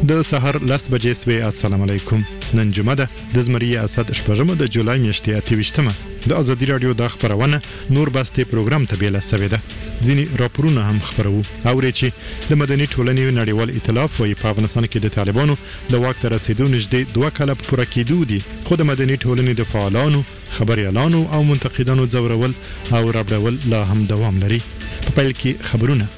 د سحر 10 بجې سوي. السلام علیکم. نن جمعه ده د زمری اسد شپږمه د جولای میاشتې 28مه. د ازادي رادیو د خبرونه نور باسته پروګرام ته بیل سوي ده. ځینی راپورونه هم خبرو او چې د مدني ټولنې نړیوال ائتلاف وايي په افغانستان کې د طالبانو د واک ته رسیدو نږدې 2 کاله پوره کېدو دي. خو د مدني ټولنې د فعالانو، خبريالانو او منتقدانو ځورول او رابړول لا هم دوام لري. په پیل کې خبرونه.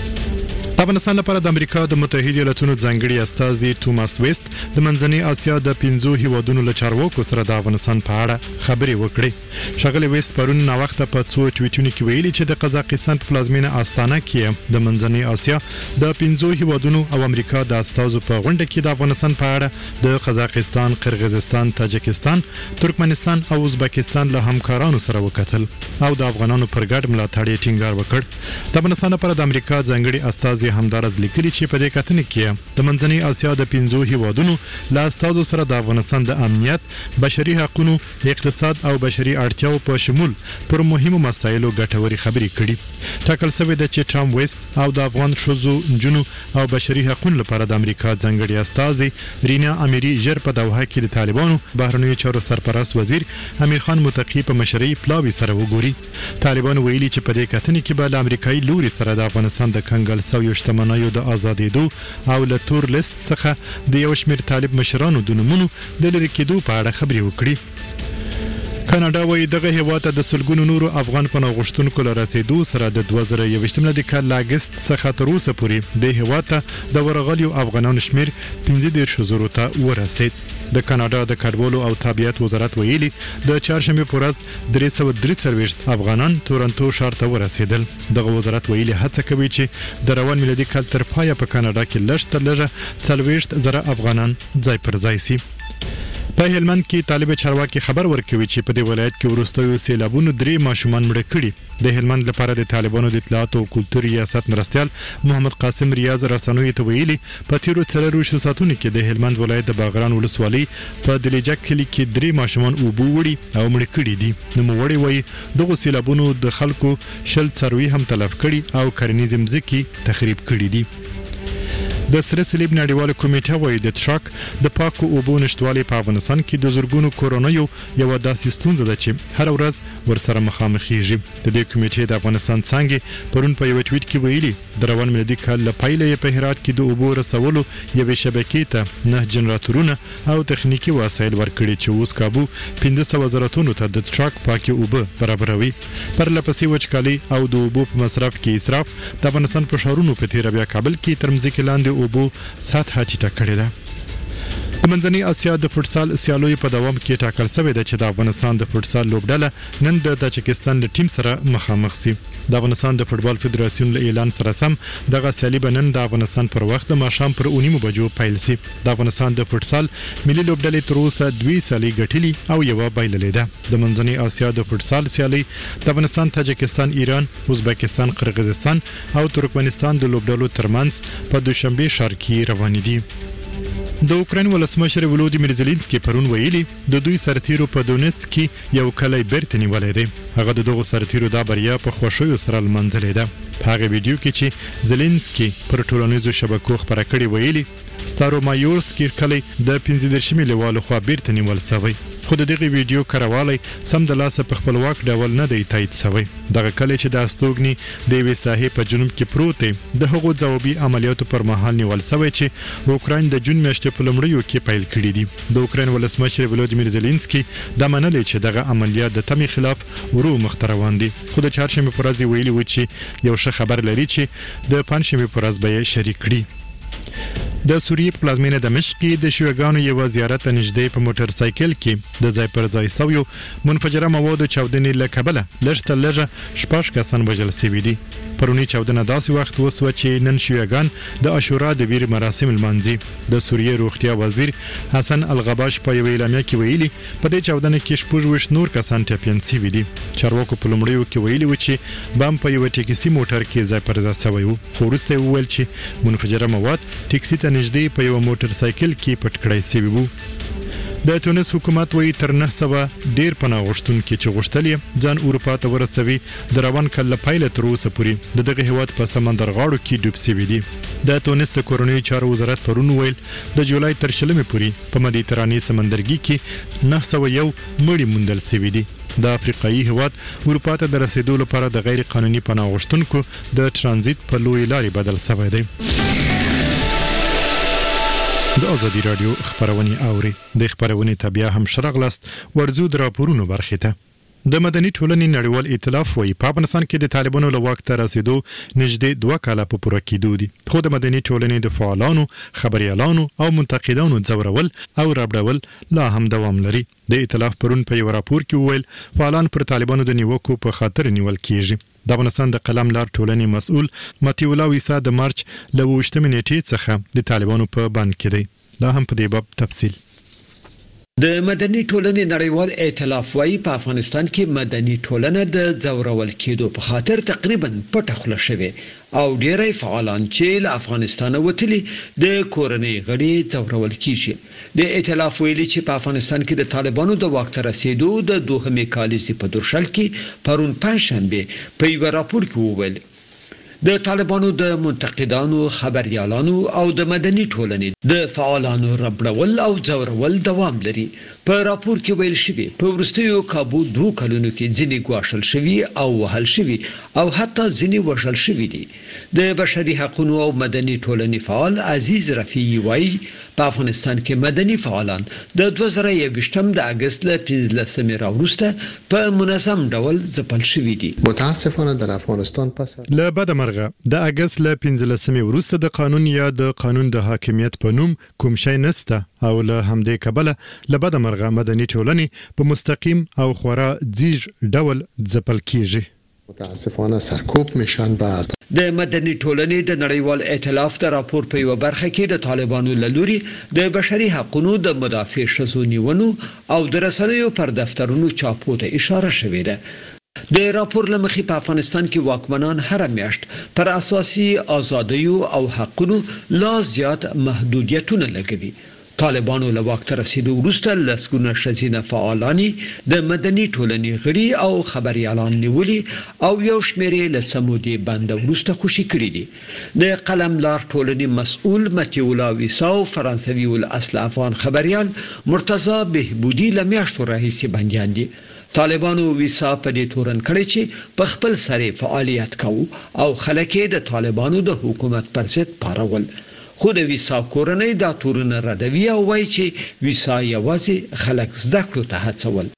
د افغانستان لپاره د امریکا د متحده ایالاتونو ځانګړي استازي توماس ویست د منځنۍ اسیا د 5 هیوادونو له چارواکو سره د افغانستان په اړه خبرې وکړې. ښاغلي ویست پرون نو وخت په څو ټویټونو کې ویلي چې د قزاقستان په پلازمینه استانه کې د منځنۍ اسیا د 5 هیوادونو او امریکا د استازو په غونډه کې د افغانستان په اړه د قزاقستان، قرغیزستان، تاجکستان، ترکمنستان او ازبکستان له همکارانو سره وکتل او د افغانانو پر ګډ ملاتړ ټینګار وکړ. د افغانستان لپاره د امریکا ځانګړي استازي همدارز لیکلي چې په دې کتنې کې د منځنۍ اسیا د 5 هیوادونو له استازو سره د افغانستان د امنیت، بشري حقوقو، اقتصاد او بشري اړتیاو په شمول پر مهمو مسایلو ګټوري خبرې کړي. ټاکل شوی د چې ټام ویست او د افغان شوزو جنو او بشري حقوقو لپاره د امریکا ځانګړي استازي رینا اميري ژر په دوحه کې د طالبانو بهرنیو چارو سرپرست وزیر امیر خان متقی په مشرۍ پلاوی سره وګوري. طالبان ویلي چې په دې کتنې کې به د امریکایي لوري سره د افغانستان د کنګل سویو شتمنیو د آزادېدو او له تور لیست څخه د یو شمېر طالب مشرانو د نومونو د لرې کېدو په اړه خبرې وکړي. کاناډا وايي دغه هیواد ته د سلګونو نورو افغان پناه غوښتونکو له رسیدو سره د 2021 د کال اگست څخه تر اوسه پورې د هیواد ته د ورغلیو افغانانو شمیر 15,000 ته ورسید. د کاناډا د کډوالو او تابعیت وزارت ویلي د چهارشنبه په ورځ 343 افغانان تورنټو ښار ته ورسېدل. دغه وزارت ویلي هڅه کوي چې د روان میلادي کال تر پایه په کاناډا کې لږ تر لږه 40,000 افغانان ځای پر ځای شي. په هلمند کې طالب چارواکي خبر ورکوي چې په دې ولایت کې وروستیو سیلابونو 3 ماشومان مړه کړي. د هلمند لپاره د طالبانو د اطلاعات او کلتور ریاست مرستيال محمد قاسم ریاض رسنوي ته ویلي په تیرو 4 ساعتونو کې د هلمند ولایت د باغران ولسوالۍ په دلیجک کلی کې 3 ماشومان اوبو وړي او مړه کړي دي. نو وړي وایي دغه سیلابونو د خلکو شل څاروي هم تلف کړي او کرنیز ځمکې تخریب کړي دي. د سره صلیب نړیواله کمیټه وايي د ټرک د پاکو اوبو نشټوالي په افغانستان کې د زورګونو کورونایو یو داسې ستونزه ده چې هر ورځ ورسره مخامخېږي. د دې کمیټې د افغانستان څنګه پرون په یو ټویټ کې ویلي د روان میلادي کال له پیله په هرات کې د اوبو رسولو یوې شبکې ته 9 جنراتورونه او تخنیکی وسایل ورکړي چې اوس کابو 500 زراتونو ته د ټرک پاکي اوبه برابروي. پر لپسې وچکالي او د اوبو په مصرف کې اسراف د افغانستان په شهرونو په تیر بیا کابل کې ترمځکه لاندې اوبو سطح ټیټه کړې ده. د منځنۍ اسیا د فوټسال سیالیو په دوام کې ټاکل شوی دی چې د افغانستان د فوټسال لوبډله نن د تاجکستان د ټیم سره مخامخ شي. د افغانستان د فوټبال فدراسیون له اعلان سره سم دغه سیالي به نن د افغانستان پر وخت د ماښام پر 9 بجو پیل شي. د افغانستان د فوټسال ملي لوبډلې تر اوسه 2 سیالي ګټلې او یو بایللې ده. د منځنۍ اسیا د فوټسال سیالي د افغانستان، تاجکستان، ایران، ازبکستان، قرغیزستان او ترکمنستان د لوبډلو ترمنځ په دوشنبه ښار کې روان دي. د اوکراین ولسمشر ولودیمیر زيلنسکي پرون ویلي د دوی سرتیرو په دونیتسک کې یو کلی بیرته نیولې ده. هغه د دغه سرتیرو د بریا په خوشیو سره لمانځلې ده. په هغه ویډیو کې چې زيلنسکي پر ټولنیزو شبکو خبره کړې ویلي ستارو مایورسکي کلی د 15 لیوالو خوا بیرته نیول شوی. خو د دغه ویډیو کاروالی سم د لاسه په خپلواک ډول نه دی تایید شوی. دغه کلی چې د استوګنی د وی ساحې په جنوب کې پروت دی د هغو ځوابي عملیاتو پر مهال نیول شوی چې اوکراین د جون میاشتې په لومړیو کې پیل کړی دي. د اوکراین ولسمشر ولودیمیر زيلنسکي د منلې چې دغه عملیات د تمې خلاف ورو مخ روان دي. خو د چهارشنبه په ورځ ویلي و چې یو ښه خبر لري چې د پنځشنبه په ورځ به یې شریک کړي. د سوریې پلازمینه دمشق کې د شیوګانو یو زیارت نږدې په موټر سایکل کې د ځای پر ځای سویو منفجره موادو چاودنې له کبله لږ تر لږه 6 کسان وژل شوي دي. پرونی چاودنه داسې وخت وسوه چې نن شیوګان د عاشورا د ویر مراسم لمانځي. د سوریې روغتیا وزیر حسن الغباش په یو اعلامیه کې ویلي په دې چاودنه کې 26 نور کسان ټپیان شوي دي. چارواکو په لومړیو کې ویلي و چې بم په یو ټیکسي موټر کې ځای پر ځای شوی و. خو وروسته وویل چې منفجره مواد ټیکسي ته نږدې په یو موټر سایکل کې پټ کړای شوي وو. د تونس حکومت وایي تر 900 ډیر پناه غوښتونکي چې غوښتل ځان اروپا ته ورسوي د روان کال پایله تر اوسه پورې دغه هیواد په سمندر غاړو کې ډوب شوی دی. د تونس د کورنۍ چارو وزارت پرون ویل د جولای تر 20 پورې په مدیترانې سمندرګي کې 901 مړي موندل شوي دي. د افریقایي هیواد اروپا ته د رسیدو لپاره د غیر قانوني پناه غوښتونکو د ترانزیت په لوی لارې بدل شوی دی. د ازادي رادیو خبرونه اوري د خبرونه تابع هم شرغلست ورزو د راپورونو برخه ته. د مدني ټولنې نړیوال ائتلاف وايي په افغانستان کې د طالبانو له واک ته رسیدو نږدې 2 کاله په پوره کېدو دي. خو د مدني ټولنې د فعالانو، خبريالانو او منتقدانو ځورول او رابړول لا هم دوام لري. د ائتلاف پرون په یو راپور کې ویل فعالان پر طالبانو د نیوکو په خاطر نیول کیږي. د افغانستان د قلم لار ټولنې مسؤل متي الله ویسا د مارچ له 28 نیټې څخه د طالبانو په بند کې دی. دا هم په دې باب تفصیل. د مدني ټولنې نړیوال ائتلاف وايي په افغانستان کې مدني ټولنه د ځورول کېدو په خاطر تقریبا پټه خوله شوی او ډیری فعالان چې له افغانستان وتلي د کورنۍ غړي ځورول کیږي. د ائتلاف ویلي چې په افغانستان کې د طالبانو د واک ته رسیدو د 2 کالیزې په درشل کې پرون پنځشنبه په یو راپور کې وویل د طالبانو د منتقدانو، خبريالانو او د مدني ټولنې د فعالانو ربړول او ځورول دوام لري. په راپور کې ویل شوی په ورستیو کابو 2 کلونو کې ځینې ګواښل شوی او وهل شوی او حتی ځینې وژل شوی دي. د بشري حقوقو او مدني ټولنې فعال عزیز رفیعي وايي په افغانستان کې مدني فعالان د 2021 د اگست له 15 راوروسته په منظم ډول ځپل شوی دي. متاسفانه در افغانستان پس له بدمرغه د اگست له 15 وروسته د قانون یا د قانون د حاکمیت په نوم کوم شی نسته او له همدې کبله له بدمرغه مدني ټولنې په مستقیم او خورا ځیږ ډول ځپل کیږي. متاسفانه سرکوب میشن بعض د مدني ټولنې د نړیوال ائتلاف د راپور په یو برخه کې د طالبانو لوري د بشري حقوقو د مدافع شذو نیونو او د رسنیو پر دفترونو چاپو ته اشاره شوې ده. د راپور لمخې په افغانستان کې واکمنان هر میاشت پر اساسي آزادیو او حقوقو لا زیات محدودیتونه لګوي. طالبانو له واک ته رسیدو وروسته لسګونه ښځینه فعالان د مدني ټولنې غړي او خبريالان نیولي او یو شمېر یې له سمودي بند وروسته خوشي کړي دي. د قلم لار ټولنې مسؤل متي الله ویسا او فرانسوي الاصل افغان خبريال مرتضی بهبودي له میاشتو راهیسې بنديان دي. طالبانو ویسا په دې تورن کړی چې په خپل سره فعالیت کوي او خلک د طالبانو د حکومت پر ضد پارول. خو د ویسا کورنۍ دا تورونه ردوي او وایي چې ویسا یوازې خلک زده کړو ته هڅول.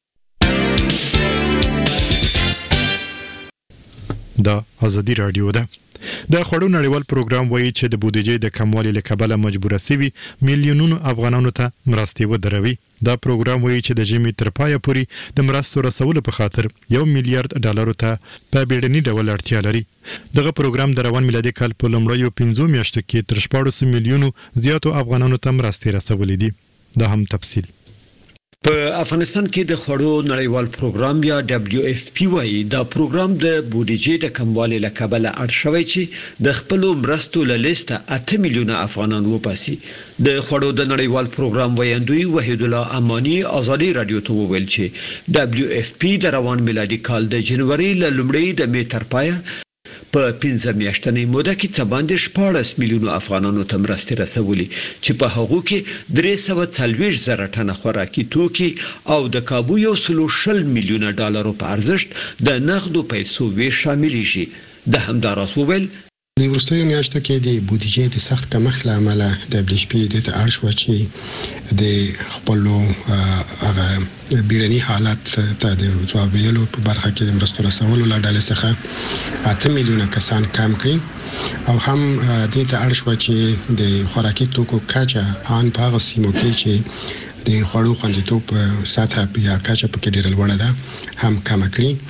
دا ازادي رادیو ده. د خړو نړیوال پروګرام وایي چې د بودیجې د کموالي له کبله مجبور شوي میلیونونو افغانانو ته مرستې ودروي. دا پروګرام وایي چې د ژمي تر پایه پورې د مرستو رسولو په خاطر $1 میلیارډ ته په بیړني ډول اړتیا لري. دغه پروګرام د روان میلادي کال په لومړیو 5 میاشتو کې تر 14 میلیونو زیاتو افغانانو ته مرستې رسولې دي. دا هم تفصیل. په افغانستان کې د خړو نړیوال پروګرام یا WFP وايي دا پروګرام د بودیجې د کموالي له کبله اړ شوی چې د خپل مرستو له لیسته 8 میلیونه افغانان وپاسي. د خړو د نړیوال پروګرام ویاندوی وحید الله امانی ازادي رادیو ته وویل چې WFP د روان میلادي کال د جنوري له لومړۍ د می تر پایه په 15 میاشتنۍ موده کې څه باندې 14 میلیونو افغانانو ته مرستې رسولي چې په هغو کې 340 زره ټنه خوراکي توکي او د کابو $120 میلیونه په ارزښت د نغدو پیسو ویش شامل شي. د همداراز وویل د وروستیو میاشتو کې د بودیجې د سخت کمښت له امله WFP د اړ شو چې د خپل هغه بیړني حالت ته د ځواب ویلو په برخه کې د مرستو رسولو له ډلې څخه 8 میلیونه کسان کم کړي او هم د ته اړ شو چې د خوراکي توکو کچه ان په هغه سیمو کې چې د خوړو خوندیتوب سطح یا کچه په کې ډېر لوړه ده هم کم کړي.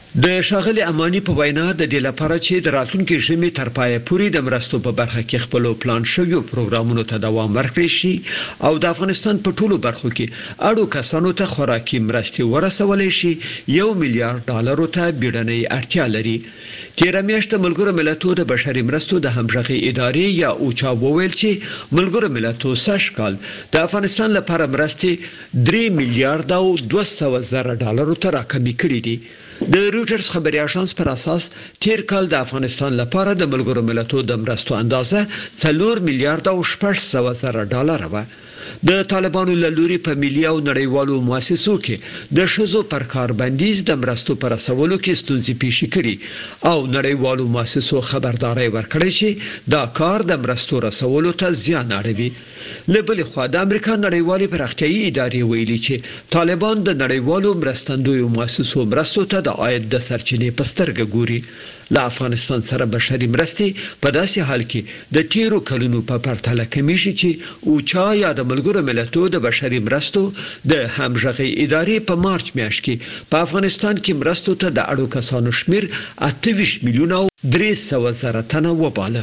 د شاغلي اماني په وینا د دې لپاره چې د راتلونکي ژمي تر پایه پورې د مرستو په برخه کې خپل پلان شوی پروګرامونو ته دوام ورکړي شي او د افغانستان په ټولو برخو کې اړو کسانو ته خوراکي مرستې ورسولې شي $1 میلیارډ ته بیړنۍ اړتیا لري. تیر میاشت ملګرو ملتونو د بشري مرستو د همغږي ادارې یا اوچا وویل چې ملګرو ملتونو سږکال د افغانستان لپاره مرستې $3 میلیارډ ته راکمې کړې دي. د رويټرز خبري اژانس پر اساس تیر کال د افغانستان لپاره د ملګرو ملتونو د مرستو اندازه $4 میلیارډ و. د طالبانو لوري په ملي او نړیوالو مؤسسو کې د شذو پر کار بندیز د مرستو پر رسولو کې ستونزې پیښ کړي او نړیوالو مؤسسو خبرداري ورکړي چې دا کار د مرستو رسولو ته زیان اړوي. لبل خو د امریکا نړیوالې پراختیايي ادارې ویلي چې طالبان د نړیوالو مرستندویو مؤسسو مرستو ته د عاید د سرچینې په سترګه ګوري. له افغانستان سره بشري مرستې په داسې حال کې د تیرو کلونو په پرتله کمی شي چې اوچا یا د ملګرو ملتونو د بشري مرستو د همغږي ادارې په مارچ میاشت کې په افغانستان کې مرستو ته د اړو کسانو شمیر 28 میلیونه 300,000 تنه وباله.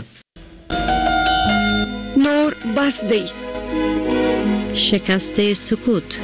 نور بس دی شکست سکوت.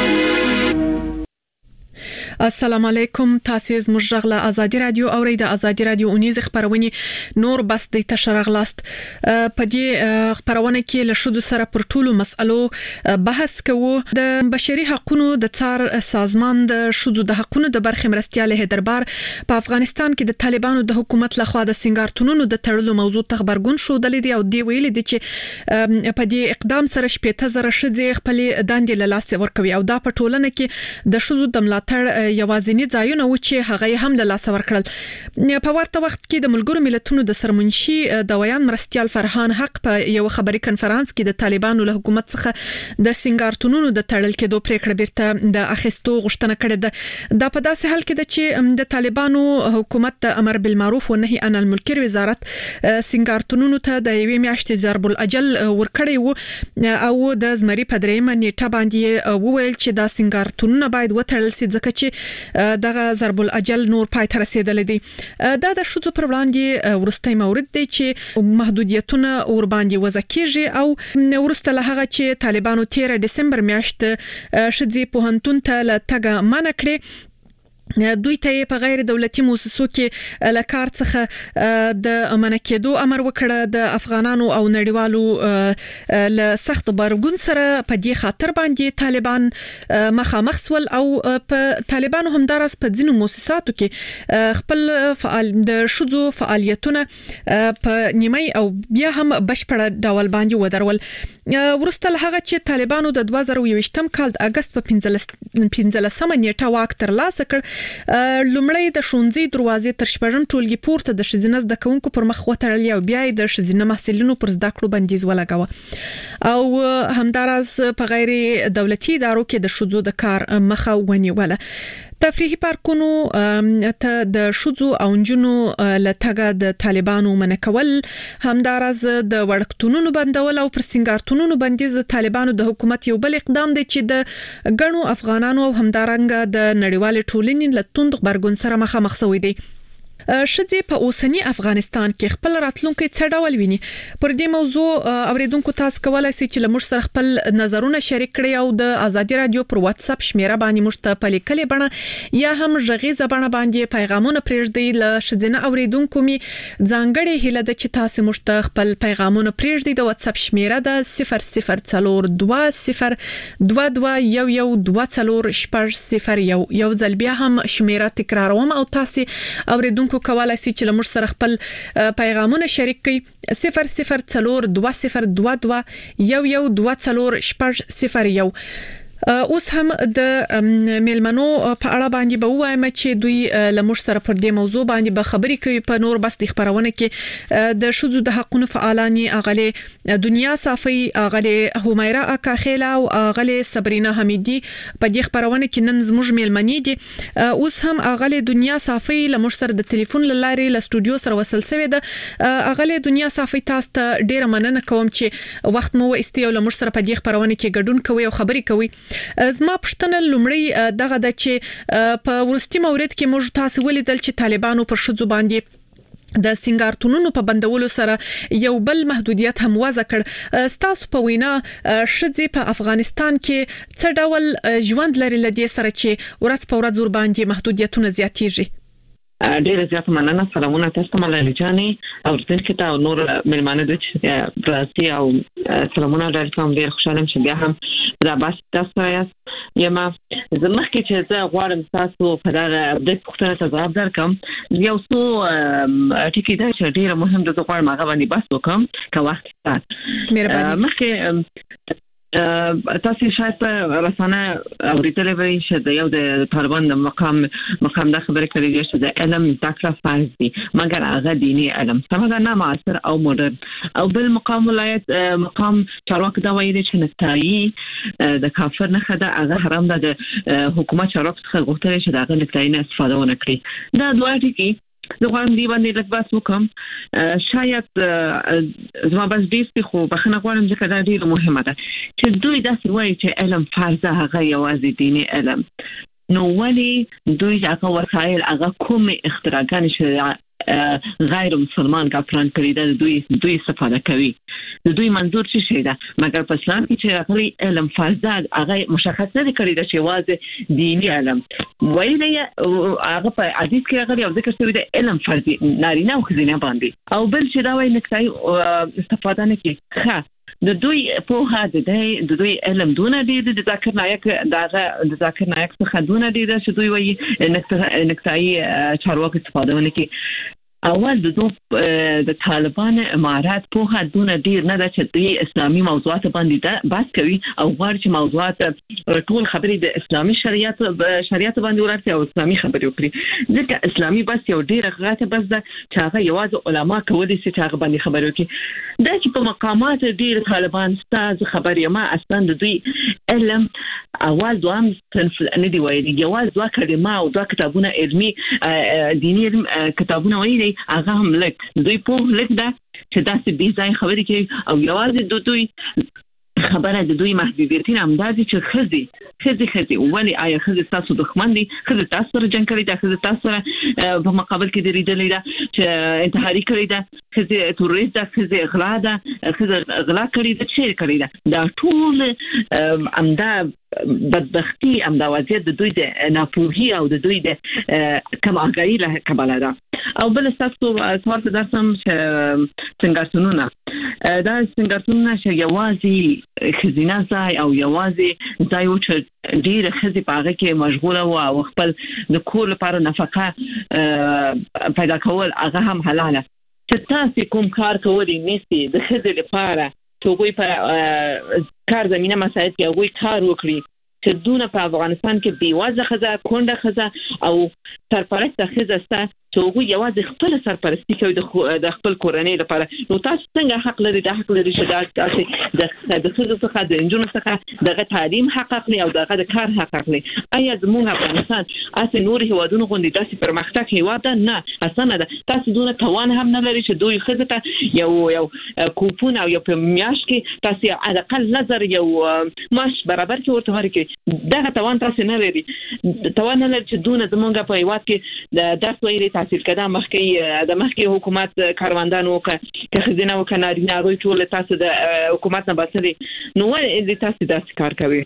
السلام علیکم، تاسو زموږ غږ له ازادي رادیو اورئ. د ازادي رادیو اونیز خبرونه نور بس د تشرغلاست په دې خبرونه کې له شذو سره پر ټولو مسألو بحث کوو. د بشري حقوقو د څار سازمان د شذو د حقوقو د برخې مرستيال هدربار په افغانستان کې د طالبانو د حکومت لخوا د سنگارتونونو د تړلو موضوع ته خبرګون شو د لیدي او دی ویل دي چې په دې اقدام سره 70,000 شذې خپل داندې له لاس ورکوي او دا په ټولنه کې د شذو د ملاتړ یوازینی ځایونه و چې هغه هم له لاس ورکړل. په ورته وخت کې د ملګرو ملتونو د سرمنشي د ویان مرستيال فرحان حق په یو خبري کنفرانس کې د طالبانو له حکومت څخه د سنگارتونونو د تړل کېدو پریکړه بیرته د اخیستو غوښتنه کړې ده. دا په داسې حال کې ده چې د طالبانو حکومت د امر بالمعروف او نهي عن المنکر وزارت سنگارتونونو ته د یوې میاشتې ضرب الاجل ورکړی وو او د زمري په دریمه نیټه باندې وویل چې دا سنگارتونونه باید وتړل شي ځکه چې دغه ضرب الاجل نور پای ته رسیدل دي. دا د شذو پر وړاندې ورستۍ مورد دی چې محدودیتونه ور باندې وضع کیږي او ورسته له هغه چې طالبانو 13 دسمبر میاشت شذې پوهنتون ته لټګه منع کړې. دوی ته په غیر دولتي مؤسسو کې لکار څخه د منکېدو امر وکړه. د افغانانو او نړیوالو له سخت برګون سره په دې خاطر باندې طالبان مخامخ سول او په طالبانو همدارس په ځینو مؤسساتو کې خپل فعال د شذو فعالیتونه په نیمه او بیا هم بشپړ ډول باندې ودرول. ورسته له هغه چې طالبانو د 2023 کال د اگست په 15 نیټه واک تر لاسه کړ، لومړی د شونځي دروازې تر شپږم ټولګي پورته د شزینه زده کوونکو پر مخ وتړل او بیا د شزینه محصلینو پر زده کړو بندیز ولګاوه او همدارس په غیر دولتي ادارو کې د شذو د کار مخه ونیوله. تفریحي پارکونو ته د شذو او نجونو لټګه د طالبانو منکول، همدارس د وړکتونونو بندول او پر سنگارتونونو بندیز د طالبانو د حکومت یو بل اقدام دی چې د غنو افغانانو او همدارنګ د نړیوال ټولنې لټوند خبرګون سره مخامخ شوی دی. شذې په اوسنی افغانستان کې خپل راتلونکي څه ډول ویني؟ پر دې موضوع اوریدونکو تاسو کولای شئ چې لمر سره خپل نظرونه شریک کړئ او د ازادي رادیو پر واتس اپ شمیره باندې مشته په لیکلې بڼه یا هم ژغیزه بڼه باندې پیغامونه پرېږدئ. ل شذینه اوریدونکو می ځانګړي هله د چې تاسو مشته خپل پیغامونه پرېږدئ. د واتس اپ شمیره د 004202011240 یو ځل بیا هم شمیره تکراروم او تاسو اوریدونکو کولای شئ چې لمر سره خپل پیغامونه شریک کړئ. 0042011240. اوس هم د میلمنو په اړه باندې به وایم چې دوی لمر سره پر دې موضوع باندې به خبري کوي. په نور بس د خبرونه کې د شذو د حقوقو فعالانی اغله دنیا صافي، اغله همیرا اکاخیلا او اغله صبرینا حمیدی په دې خبرونه کې نن زموږ میلمنې دي. اوس هم اغله دنیا صافي لمر سره د ټلیفون لارې له استودیو سره وصل شوی ده. اغله دنیا صافي تاسو ته ډیره مننه کوم چې وخت مو واستي او لمر سره په دې خبرونه کې ګډون کوي او خبري کوي. زما پښتنه لومړی دغه د چې په ورستي مورید کې موږ تاسو ولیدل چې طالبانو پر شذو باندې د سنگارتونونو په بندولو سره یو بل محدودیت هم وضع کړ. ستاسو په وینا شذې په افغانستان کې څه ډول ژوند لري لدې سره چې ورځ په ورځ ور باندې محدودیتونه زیاتېږي؟ ډېر زیات مننه. سلامونه تاسو ته ملالي جانې او دلته ته نور ملمانه د براسي او سلامونه درکوم. ډېر خوشاله یم چې بیا هم دا بس تاسو یم زموږ کې چې زه غواړم تاسو په دا د پوښتنه ته ځواب درکم. یو څو ټکي دا چې ډېر مهم دي، زه غواړم هغه باندې بحث وکړم که وخت شته. مهرباني. مخکې تاسو شاید په رسانه اوریدلې وي چې د یو د طالبان د مقام دا خبره کړې ده چې د علم تکړه فرض دي، مګر هغه دینی علم څنګه نه معاصر او مدرن. او بل مقام ولایت مقام چارواکي دا وایي چې نکتایي د کافر نه خده هغه حرام ده. د حکومت چارواکي څخه غوښتل چې دا غل نکتایي نه استفاده ونه کړي. دا دوه ټکي زه غواړم دی باندې لږ بحث وکړم. شاید زما بس ډېر خو بخښنه غواړم ځکه دا ډېره مهمه ده چې دوی داسې وایي چې علم فرض ده، هغه یوازې دیني علم. نو ولې دوی هغه وسایل هغه کوم اختراعات شریعت غیر مسلمان کافران کړی ده دوی استفاده کوي. د دوی منظور څه شي ده؟ مګر په اسلام کې چې راغلي علم فرض ده هغه مشخص نه کړی ده چې واځي دینی علم وایي هغه په حدیث کې راغلي او ذکر شوی ده علم فرض نارینه او ښځینه باندې. او بل چې دا وایي نکتای استفاده نه کوي. د دوی په هغه د دوی علم دونه دي د ذکر نایک څخه دونه دي چې دوی وایي نکتای چارواکي استفاده ونه کوي. اول د طالبان امارات په هغه دونه ډیر نه ده چې دوی اسلامي موضوعات باندې بحث کوي او غواړي چې موضوعات ټول خبرې د اسلامي شریعت باندې ورته او اسلامي خبرې وکړي. ځکه اسلامي بس یو ډیر غلطه بس ده چې هغه یوازې علما کولی شي چې هغه باندې خبرې وکړي. دا چې په مقامات ډیر طالبان ستاسو خبرې ما اصلا د دوی علم اول دوام صنف نه دی وایي، یوازې دوه کلمه او دوه کتابونه علمي دینی علم کتابونه وایي هغه هم لک دوی په لک ده چې داسې بې ځای خبرې کوي. او یوازې دوی خبره د دوی محدودیتونه همداسې چې ښځې ولې آیا ښځې ستاسو دښمن دي؟ ښځې تاسو سره جنګ کړی ده، ښځې تاسو سره په مقابل کې درېدلې ده چې انتحاري کړی ده، ښځې تروریست ده، ښځې غلا ده، ښځې غلا کړې ده، چیرې کړې ده. دا ټول همدا بدبختي همدا وضعیت د دوی د ناپوهي او د دوی د کم آگاهي له کبله ده. او بل تاسو سوال ته درسم چې سنگارتونونه چې یوازې ښځینه ځای او یوازې ځای و چې ډېره ښځې په هغه کې مشغوله وه او خپل د کور لپاره نفقه پیدا کول هغه هم حلاله. چې تاسو کوم کار کولی نیسي د ښځې لپاره چې هغوی په کار زمینه مساعد کې هغوی کار وکړي چې دونه په افغانستان کې بېوزله ښځه، کونډه ښځه او سرپرسته ښځه شته چې هغوی یوازې خپله سرپرستي کوي د خپل کورنۍ لپاره. نو تاسو څنګه حق لري چې تاسو د ښځو څخه د نجونو څخه دغه تعلیم حق اخلي او دغه د کار حق اخلي؟ آیا زموږ افغانستان اسې نور هیوادونو غوندې داسې پرمختګ هیواد ده؟ نه، اسانه ده. تاسو دونه توان هم نه لري چې دوی ښځې ته یو کوپون او یو په میاشت کې تاسو علاقل نظر یو معاش برابر کې ورته ورکړي. دغه توان تاسو نه لري. توان نه لري چې دونه زموږ په هیواد کې د درس ویلي تحصیل کده مخکې حکومت کاروندان وکړه که ښځینه وکړه نارینه هغوی ټول تاسو د حکومت نه باسلې. نو ولې تاسو داسې کار کوئ؟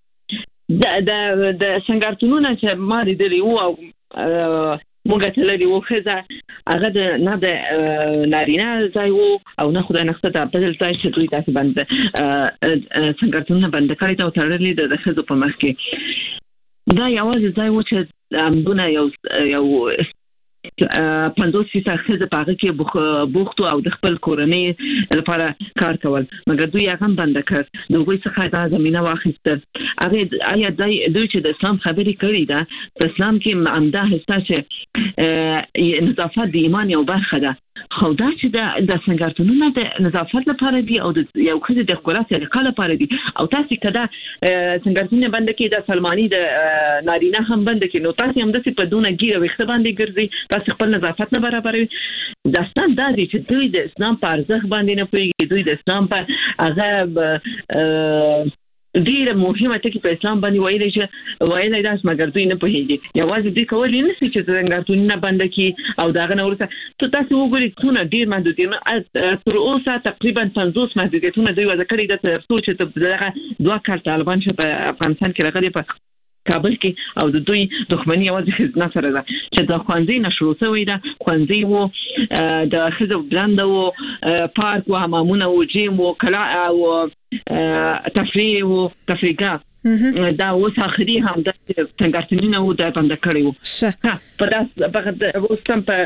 د سنګارتونونه چې ما لیدلي وو او موږ تللي وو ښځه هغه نه د نارینه ځای وو او نه خدای نخته د بدل ځای چې دوی تاسې باندې سنګارتونونه بنده کړي ته او تړلي د ښځو په مخ کې. دا یوازې ځای وو چې همدونه یو 50% ښځې په هغه کې بوخت او د خپل کورنۍ لپاره کار کول، مګر دوی هغه هم بنده کړ. د هغوی څخه دا زمینه واخیستل. آیا دوی چې د اسلام خبرې کړي ده، په اسلام کې همدا حصه چې نظافت د ایمان یو برخه ده، خو دا چې د سنګارتونونه د نظافت لپاره دي او د یو ښځې د ښکلا طریقه لپاره دي او تاسو کدا سنګارتونه بند کې د سلمانی د نارینه هم بند کې، نو تاسو هم د په دونه ګیره وخت باندې ګرځي، تاسو خپل نظافت نه برابروي. داستان دا دی چې دوی د اسلام په ارزښت باندې نه پوهیږي، دوی د اسلام په هغه ډیره مهمه ټکی په اسلام باندې وایي چې وایي دا مګر دوی نه پوهیږي یوازې دوی کولای نه شي چې څنګه بند کی او داغه نور ته تاسو وګورئ څونه ډیر محدودیتونه تر اوسه تقریبا 50 محدودیتونه دوی وضع کړی د سوچ ته دغه دوه کال طالبان چې په افغانستان کې راغلي په کابل کې او د دوی دښمنی یوازې خزانه سره ده چې د خوانځي نشروع شوی ده خوانځي وو د خزو بلند وو پارک و حمامونه و جیم و کلا او تفریح و تفریحات دا اوس اخري هم د څنګه و د بند کړی وو په داس په اوسم په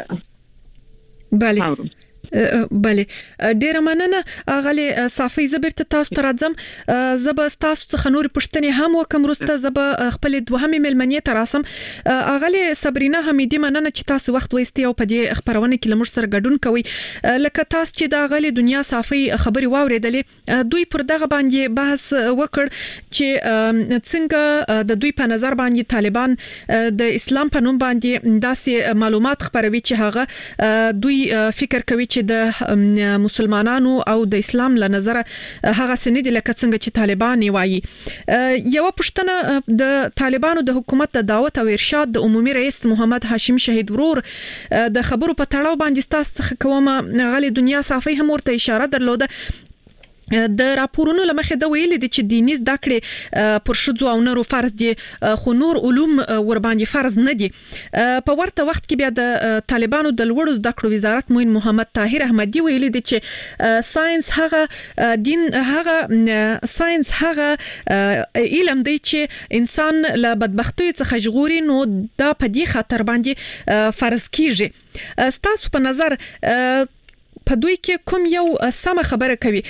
بله ډیره مننه غالي صافي زبرت تاسو ته راځم زب تاسو څخه نور پښتنې هم وکم رسته زب خپل دوهمې ملمنې ته راسم غالي صبرینا حمیدی مننه چې تاسو وخت وایستي او په دې خبرونه کې لمر سره ګډون کوي لکه تاسو چې دا غالي دنیا صافي خبري واوریدلې دوی پر دغه باندې بحث وکړ چې څنګه د دوی په نظر باندې طالبان د اسلام په نوم باندې داسې معلومات خبروي چې هغه دوی فکر کوي چې د مسلمانانو او د اسلام له نظر هغه سند لکه څنګه چې طالبان وایي یو پښتنه د طالبانو د حکومت د دعوت او ارشاد د عمومي رئیس محمد هاشم شهید ورور د خبرو په تړاو باندې تاسو څخه کوم غالي دنیا صافي هم ورته اشاره درلوده د راپورونو لمخه د ویل دي چې دیني زده کړې پر شذو او نورو فرض دي خو نور علوم ور باندې فرض نه دي په ورته وخت کې بیا د طالبانو د لوړو زده کړو وزارت موین محمد طاهر احمدی ویل دي چې ساينس هغه دین هغه ساينس هغه علم دی چې انسان له بدبختی څخه ژغوري نو دا په دې خاطر باندې فرض کیږي ستاسو په نظر په دوی کې کوم یو سم خبره کوي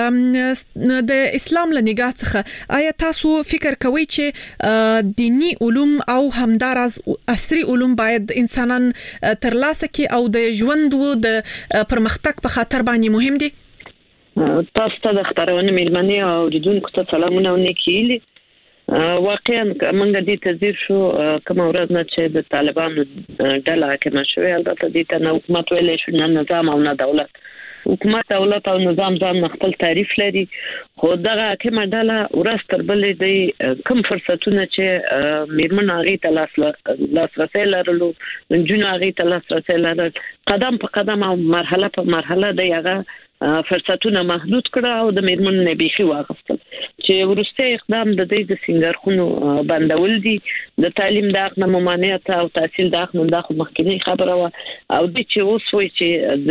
د اسلام له نگاه څخه آیا تاسو فکر کوئ چې دینی علوم او همدارز عصري علوم باید انسانان ترلاسه کړي او د ژوند او د پرمختګ په خاطر باندې مهم دي تاسو ته د خبرونه مېلمنې او لیدونکو ته سلامونه ونکړي واقعا موږ دې تذیر شو کوم ورځ نه چې د طالبانو ډله حاکمه شوه البته دې ته حکومت ویلې شو نه نظام او نه دولت حکومت دولت او نظام ځان خپل تعریف لري خو دغه حاکمه ډله ورځ تر بلې د کوم فرصتونه چې میرمن هغه ته لاسرسي لرلو جنونه هغه ته لاسرسي لرل قدم په قدم او مرحله په مرحله د هغه فرصتونه محدود کړه او د میرمن نبیخي واغستل چې ورسته اقدام د دې د سنگارخونو بندول دي د تعلیم د حق ممانعت او تحصیل د حق نه د مخکنی خبره او د چې اوس وایي چې د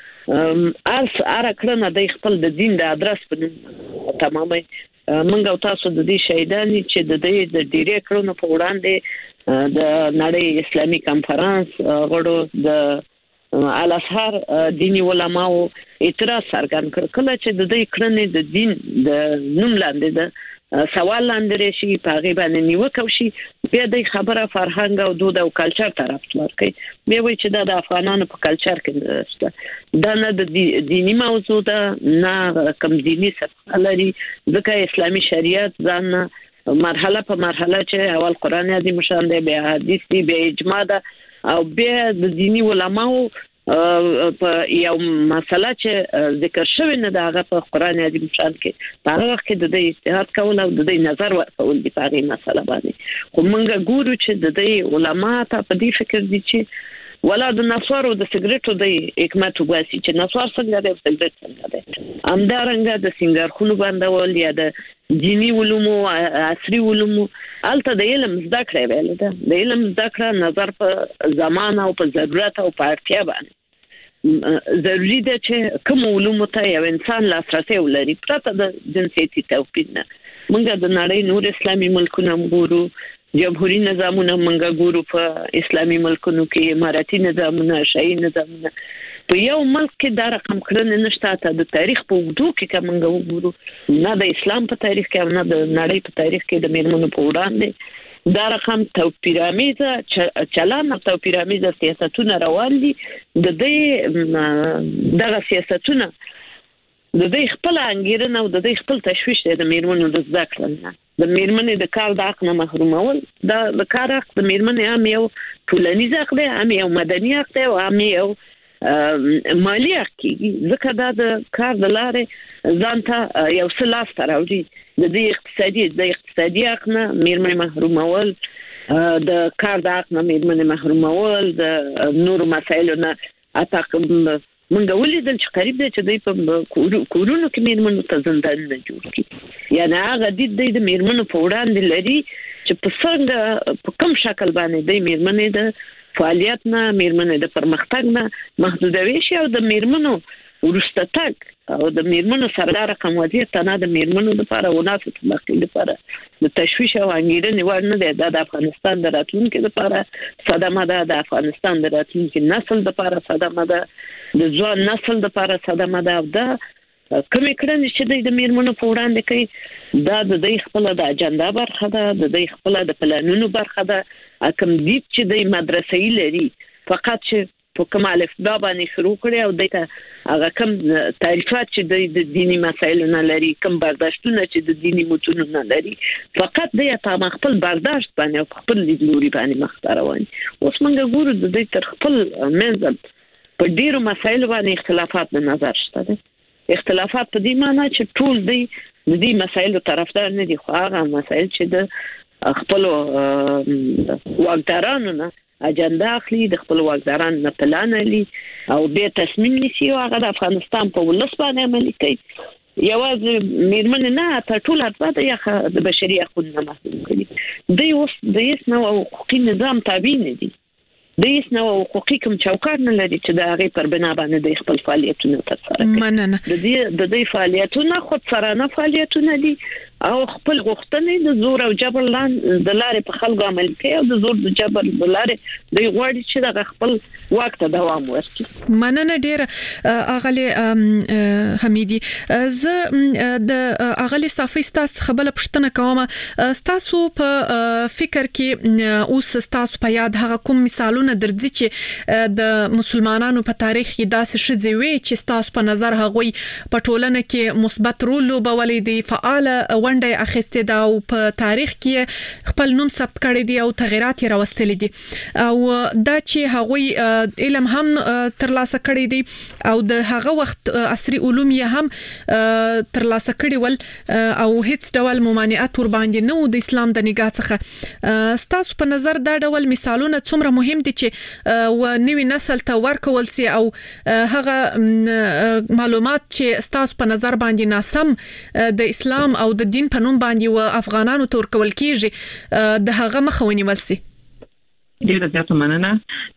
ارکرنه د خپل د دین د ادرس په تمامه منګ او تاسو د دې شهیدانی چې د دې د ډیری کړنو په وړاندې د نړۍ اسلامي کانفرنس غړو د الازهر دینی علماو اعتراض څرګند کړ کله چې د دې کړنې د دین د نوم لاندې د سوال لاندې شي په غیبه نیوکه شي بیا د خبره فرهنګ او دود او کلچر طرف ورکړي مې وایي چې د افغانانو په کلچر کې دا نه د دینی موضوع ده نه کوم دینی څه لري ځکه اسلامي شریعت ځان مرحله په مرحله چې اول قران عظیم شان دی بیا حدیث دی بیا اجماع ده او بیا د دینی علماو په یو مسله چې ذکر شوی نه دغه په قران عظیم شان کې په هغه وخت کې د اجتهاد کول او د نظر ورکول د هغه مسله باندې خو موږ ګورو چې د علماء ته په دې فکر دي چې ولا د نصارو د سیګریټو د حکمت واسي چې نصار څنګه د سیګریټ څنګه ده امدارنګه د سنگارخونو باندې یا د دینی علومو عصري علومو الته د علم زده کړې ویل ده د علم زده کړه نظر په زمان او په ضرورت او په اړتیا باندې ضروری ده چې کوم علوم ته یو انسان لاسرسي ولري پرته د جنسيتي توپیر نه موږ د نړۍ نور اسلامي ملکونه ګورو جمهوریت نظامونه موږ ګورو په اسلامي ملکونو کې اماراتي نظامونه شاهي نظامونه په یو ملک کې دا رقم کړنه نشته ته د تاریخ په وګړو کې کومه وګورو نه د اسلام په تاریخ کې نه د نړۍ په تاریخ کې د میرمنو په وړاندې دا رقم توپیرامیزه چلان او توپیرامیزه سیاستونه روان دي د دې دغه سیاستونه د دې خپل انګیرنه او د دې خپل تشویش د میرمنو د زده کړې د میرمنې د کار د حق نه محرومول دا د کار حق د میرمنې هم یو ټولنیز حق دی هم یو مدني حق دی او هم یو مالی حق کیږي ځکه دا د کار د لارې ځان ته یو څه لاس ته راوړي د اقتصادي حق نه میرمن محرومول، د کار د حق نه میرمن محرومول، د نورو مسایلو نه اته منګه ولیدل چې قریب دی چې دوی په کورونو کې میرمنو ته زندانونه جوړ کړي. یعنی هغه د میرمنو په وړاندې لري چې په څنګه په کوم شکل باندې د میرمنې د فعالیت نه، میرمنې د پرمختګ نه محدودوي شي، او د میرمنو ورسته تک او د میرمنو سردار رقم وزیر تنه د میرمنو لپاره وناسب تبقی لپاره د تشویش او انګیرنې وړ نه دی. د افغانستان د راتلونکي لپاره صدمه ده، د افغانستان د راتلونکي نسل لپاره صدمه ده، د ځوان نسل لپاره صدمه ده. دا کومې کړنې چې د میرمنو په وړاندې کوي دا د دوی خپل د اجنډا برخه ده، د دوی خپل د پلانونو برخه ده. کوم دید چې د مدرسې لري فقط چې په کوم الفبا باندې شروع کړي او دته هغه کوم تعریفات چې د دینی مسایلو نه لري، کوم برداشتونه چې د دینی متونو نه لري، فقط د تام خپل برداشت باندې او خپل لیدلوري باندې مخ روان. اوس موږ ګورو د دې تر خپل منځ په ډیرو مسایلو باندې اختلافات د نظر شته دي. اختلافات په دې معنی چې ټول د دې مسایلو طرفدار نه دي، خو هغه مسایل چې د خپل واکدارانو نه اجنډا اخلي، د خپل واکدارانو نه پلان لري او به تصمیم نیسي او هغه د افغانستان په ولس باندې عملي کوي. یوازې میرمن نه ته ټول اطراف د بشري حقوقو نه محروم کړي. دوی اوس د هیڅ نوع حقوقي نظام تابع نه دي، د هیڅ نوع حقوقي کوم چوکاټ نه لري چې د هغې پر بنا باندې د خپل فعالیتونه ترسره کړي. د دې فعالیتونه خودسرانه فعالیتونه دي او خپل غوښتنې د زور او جبر لاندې د لارې په خلکو عملي کوي او د زور د جبر د لارې دوی غواړي چې د خپل واک ته دوام ورکړي. مننه ډېره اغلې حمیدي. زه د اغلې صافي ستاسو خبره پښتنه کوم، ستاسو په فکر کې اوس ستاسو په یاد هغه کوم مثالونه درځي چې د مسلمانانو په تاریخ کې داسې شذې وي چې ستاسو په نظر هغوی په ټولنه کې مثبت رول لوبولی دی، فعال ونډه اخیستې ده او په تاریخ کې خپل نوم ثبت کړی دی او تغیرات یې راوستلي دي، او دا چې هغوی علم هم ترلاسه کړی دی او د هغه وخت عصري علوم یې هم ترلاسه کړی ول او هیڅ ډول ممانعت ور باندې نه و د اسلام د نگاه څخه. ستاسو په نظر دا ډول مثالونه څومره مهم دي چې و نوی نسل ته ورکول سي او هغه معلومات چې ستاسو په نظر باندې ناسم د اسلام او د دین په نوم باندې و افغانانو تور کول کیږي د هغه مخه ونیول سي؟ ډیره زیاته مننه.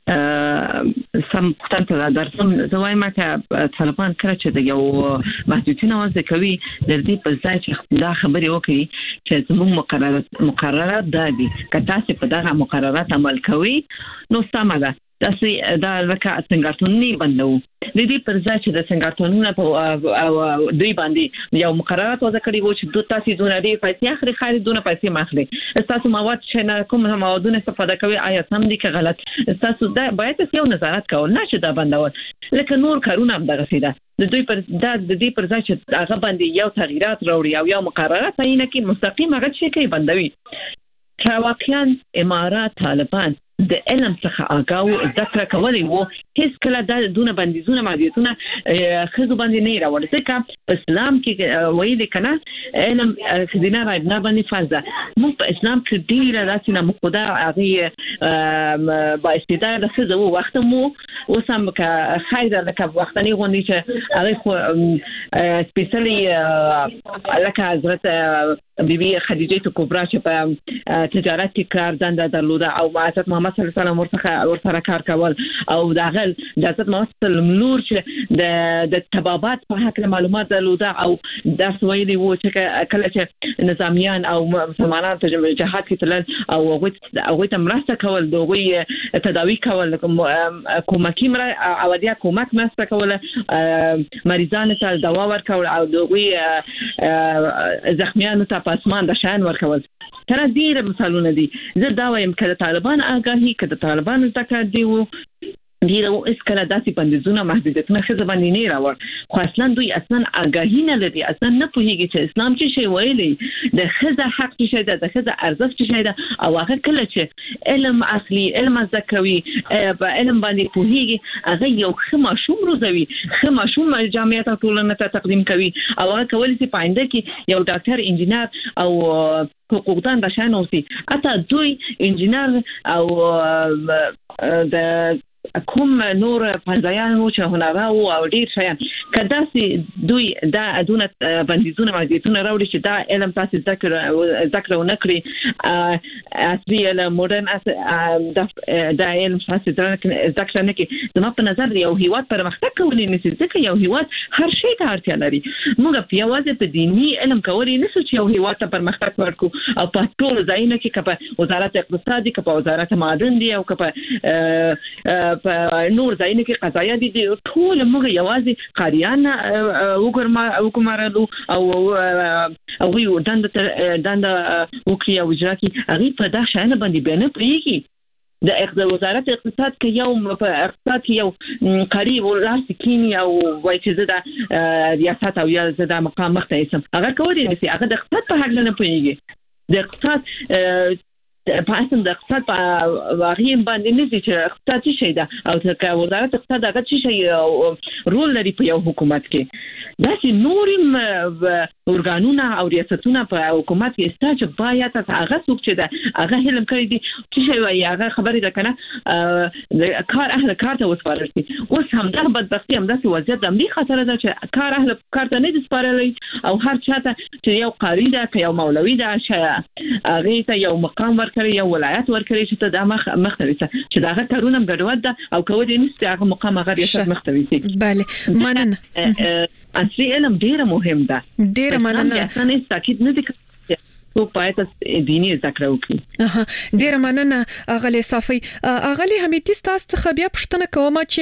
سم پښتنه درسم زوایم چې طالبان کړه چې د یو محدودیتونه وځي کوي د دې په ځای چې دا خبرې وکړي چې زموږ مقررات دي که تاسو په دغه مقررات عمل کوي نو سمه ده. دا لکه څنګهتونی بندو د دې پر ځای چې د څنګهتونونه په دوی باندې یو مقررات وضع کړی و چې تاسو زونه دی پیسې اخري خاري دونه پیسې ماخلي، تاسو مواد چې نه کوم موادونه استفاده کوي آیا سم دي که غلط، تاسو دا باید یو نظارت کول نه چې دا بندول لکه نور کارونه هم دغه سیده د دوی پر د دې پر ځای چې هغه باندې یو تغیرات راوړي او یو مقررات عینه کې مستقیم هغه شي کوي بندوي. واقعا امارات طالبان د علم څخه آگاه ذکر کولی وو هیڅ کله د دونه بندیزونه محدودیتونه خزو باندې نه راوړل ځکه اسلام کې وایي کنه علم خدینه راځنه باندې فرض مو په اسلام کې ډیره راسي نه مقدا هغه با استعداد خزو وخت مو وسم که خیر لکه وختنی غونډه چې هغه سپیشلی لکه حضرت بیبي خدیجه کبرا چې په تجارت کې کار دنده درلوده او حضرت محمد صلی الله علیه وسلم ورسره کار کول او داخل د حضرت محمد صلی الله علیه وسلم چې د تبابات په حق معلومات درلوده او د سویلی وو چې کله چې نظامیان او مسلمانان ته جهاد کې تلل او هغه ته مرسته کول دوی تداوی کول کومکی اولیا کومک مرسته کول مریضان ته دوا ورکول او دوی زخمیان ته پاسمان د شان ورکول. تر ډیره مثالونه دي. زه دا وایم چې طالبان آگاهی کړه طالبان ذکر دی وو دیره اس کله داسې بندیزونه محدودیتونه خزه باندې نه راوړ خو اصلا دوی اصلا آگاهی نه لري اصلا نه پوهیږي چې اسلام څه شی ویلي د خزه حق څه شی ده د خزه ارزښت څه شی ده او هغه کله چې علم اصلي علم زکوي په علم باندې پوهیږي هغه یو خماشوم روزوي خماشوم جامعیت ټولنه ته تقدیم کوي او هغه کولی چې پاینده کې یو ډاکټر انجینر او حقوقدان بشن اوسي اته دوی انجینر او د کوم نور پنځایانو چې هنرمند او ډیر شیان کدا سي دوی دا ادونه بندیزونه محدودیتونه راوړي چې دا علم تاسو ذکر ونکړي اصلي علم مدرن دا علم تاسو ذکر نه کې زما په نظر یو هیواد پرمختګ کولی نشي ځکه یو هیواد هر شي ته اړتیا لري موږ په یوازې په دینی علم کولی نشو چې یو هیواد ته پرمختګ ورکو او په ټول ځایونو کې کپه وزارت اقتصادي کپه وزارت معدن دی او کپه نور ځایونه کې قضایا دي ټول موږ یوازې قاریان وګورمارلو او وی دند وکړي او اجرا کوي هغه په دا شانه باندې بیان پریږي د وزارت اقتصاد کې یو په اقتصاد کې یو قریب ولاس کینی او وایي چې زدا ریاست او یا زدا مقام مخته اسم هغه کوي چې هغه د اقتصاد په حق نه پوهیږي د اقتصاد په اصل د اقتصاد په واقعي باندې نه چې اقتصاد څه شي ده او چې وزارت اقتصاد هغه څه شي رول لري په یو حکومت کې دا چې نورم اورګانونه او ریاستونه په حکومت کې استاج باید هغه څوک چې ده هغه علم کوي دي چې شي وایي هغه خبرې ده کنه کار اهل کار ته وسپارل شي اوس هم دا بدبختي هم داسې وضعیت د امریکا خطر ده چې کار اهل کار ته نه دي سپارلي او هر چاته چې یو قاری ده که یو مولوی ده هغه ته یو مقام ورکړي یو ولایت ورکړي چې ته د مختوي چې دا هغه کارونه ګډوډ ده او کوي نشته هغه مقام هغه ریاست مختوي شي بله مننه اصلي علم ډیره مهم ده ډیره مننه اصلا تاکید نه دي تو پایت دینی ذکر وکړي ډیره مننه اغلی صافي اغلی حمیدی تاسو بیا پښتنه کوم چې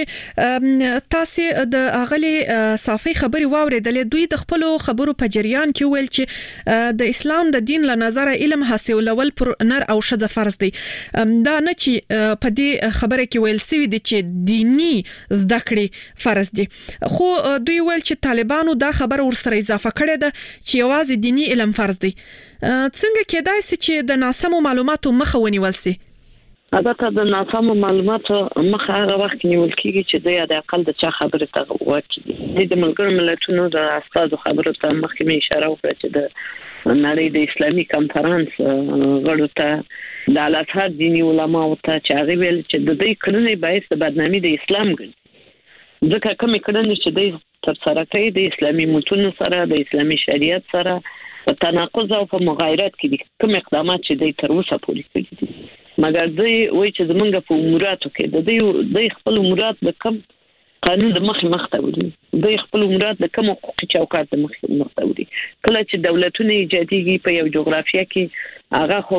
تاسو د اغلی صافي خبري واوریدلې دوی د خپل خبرو په جریان کې ویل چې د اسلام د دین له نظر علم حاصلول پر نر او ښځه فرض دی دا نه چې په دې خبره کې ویل سوي دي چې دینی زده کړې فرض دي خو دوی ویل چې طالبانو دا خبره ورسره اضافه کړې ده چې یوازې دینی علم فرض دی څنګه کېدای شي چې د ناسمو معلوماتو مخه ونیول شي البته د ناسمو معلوماتو مخه هغه وخت نیول کیږي چې د اقل د چا خبره ته وکړي د ملګرو ملتونو د استادو خبرو ته مخکې اشاره وکړه چې د نړۍ د اسلامي کانفرنس غړو ته د الازهر دیني علماو ته چې هغه ویل چې د دې کړنې باعث د بدنامي د اسلام ګرځي ځکه کومې کړنې چې د تر سره کوي د اسلامي متونو سره د اسلامي شریعت سره په تناقض او په مغایرت کې دي کوم اقدامات چې د تر اوسه پورې کړي دي مګر دوی وایي چې زمونږ په اموراتو کې د خپل امورات د کم قانون د مخته وړي د خپل امورات د کم حقوقي چوکاټ د مخته وړي کله چې دولتونه ایجاديږي په یو جغرافیه کې هغه خو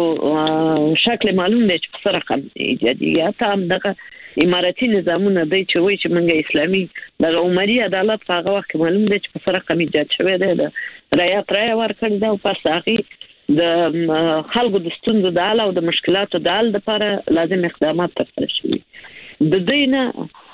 شکل معلوم دی چې په سره رقم ایجاديږي هم دغه اماراتي نظامونه دی چې وایي چې موږ اسلامي د عمري عدالت په هغه وخت معلوم دی چې په سره رقم ایجاد شوی دی د رایت رای ورکړل دا په ساقي د خلکو د ستونزو د حل او د مشکلاتو د حل لپاره لازم اقدامات ترسره شوي د دینه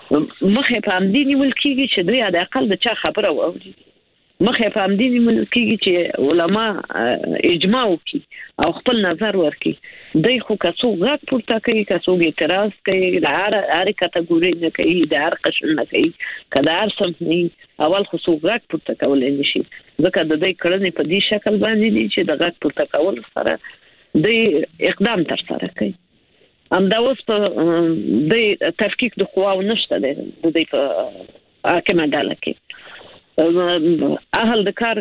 مخه په امدینی ولکیږي چې دوی د اقل د چا خبره واوري مخه په امدینی ولکیږي چې علما اجماع وکړي او خپل نظر ورکړي دوی خو کڅو غږ پورته کوي کڅو اعتراض کوي د هر کټګوري نه کوي د هر قشر نه کوي کله هر سم نه اول خو غږ پورته کول نشي ځکه د دې کړنې په دې شکل باندې دي چې د غږ پورته کول سره د اقدام تر سره کوي ام دا اوس په د تفکیک د قواو نشته د دې په حکم عدالت کې اهل د کار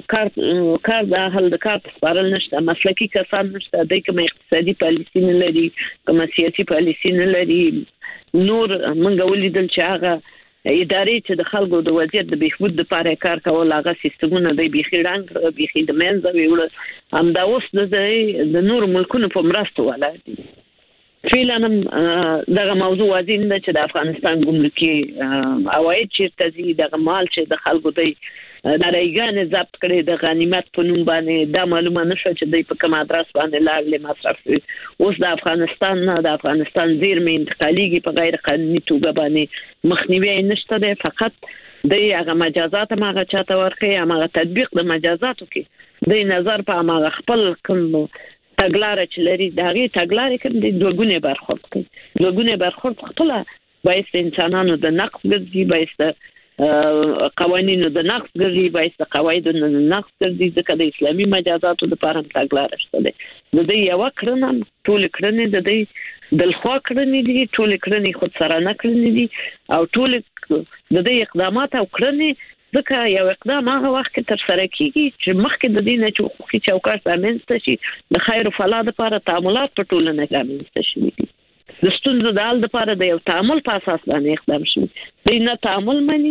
د اهل د کار سپارل نشته مسلکی کسان نشته د کوم اقتصادي پالیسي نه لري کوم سیاسي پالیسي نه لري نور منګ ولیدل چې هغه ادارې چې د خلکو د وضعیت د بهبود لپاره کار کول هغه سیستمونه د بيخي رنګ بيخي د منځ ویول هم دا اوس د نور ملکونو په مرسته ولاړ دي فعلا دغه موضوع واضح ده چې د افغانستان ګمرکي عواید چیرته دي دغه مال چې د خلکو دی نړیګان ضبط کړي د غنیمت په نوم باندې دا معلومه نشو چې دوی په کوم ادرس باندې لاړل مصرف اوس د افغانستان نه د افغانستان زیرمې انتقالیږي په غیر قانوني توګه باندې مخنیوي نشته ده فقط د هغه مجازات هغه چاته ورکړي هغه تطبیق د مجازاتو کې د نظر په هغه خپل کوم تګلارې چې لري دغه تګلارې کوم د دوګونه برخورد کوي دوګونه برخورد خپل باید انسانانو د نقص ګرځي باید قوانینو د نقص ګرځي باید قواعد د نقص ګرځي ځکه د اسلامي مجازاتو د پاره تګلارې شته ده د دې یو کړنه ټول کړنې د دې دلخوا کړنې دي ټول کړنې خود سره نه کړنې دي او ټول د دې اقدامات او کړنې ځکه یو اقدام هغه وخت تر سره کیږي چې مخکې د دې نه چې حقوقي چوکاټ رامنځته شي د خیر او فلاح لپاره تعاملات په ټولنه کې رامنځته شي د ستونزو د حل لپاره د یو تعامل په اساس باندې اقدام شي د نه تعامل مني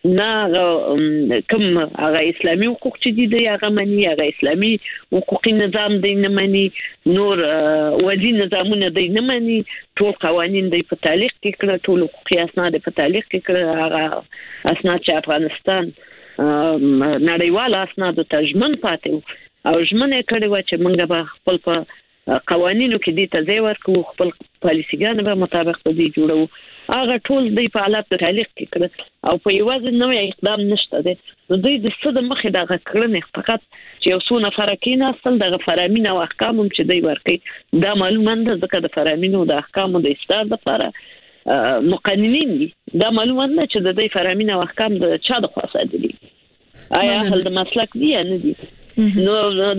نه کوم هغه اسلامي حقوق چې دي هغه مني هغه اسلامي حقوقي نظام دی نه مني نور وادي نظامونه دی نه مني ټول قوانين دی په تعلیق کې کړه ټول حقوقي اسناد په تعلیق کې کړه هغه اسناد چې افغانستان نړیوال اسناد ته ژمن پاتې او ژمنه کړې و چې موږ به خپل په قوانینو کې دي ته ځای ورکو خپل پالیسيګان به مطابق دي جوړو هغه ټول دی په حالت تعلیق کې کړ او په یوازې نوې اقدام نشته ده نو دوی د څه د مخې دغه کړنې فقط چې یو څو نفر کې نه اصل دغه فرامین او احکام چې دی ورکي دا معلومه ده ځکه د فرامین او د احکام د استاد لپاره مقننین دي دا معلومه ده چې د دې فرامین او احکام د چا د خاصه دي آیا هل د مسلک دی یا نه دي نو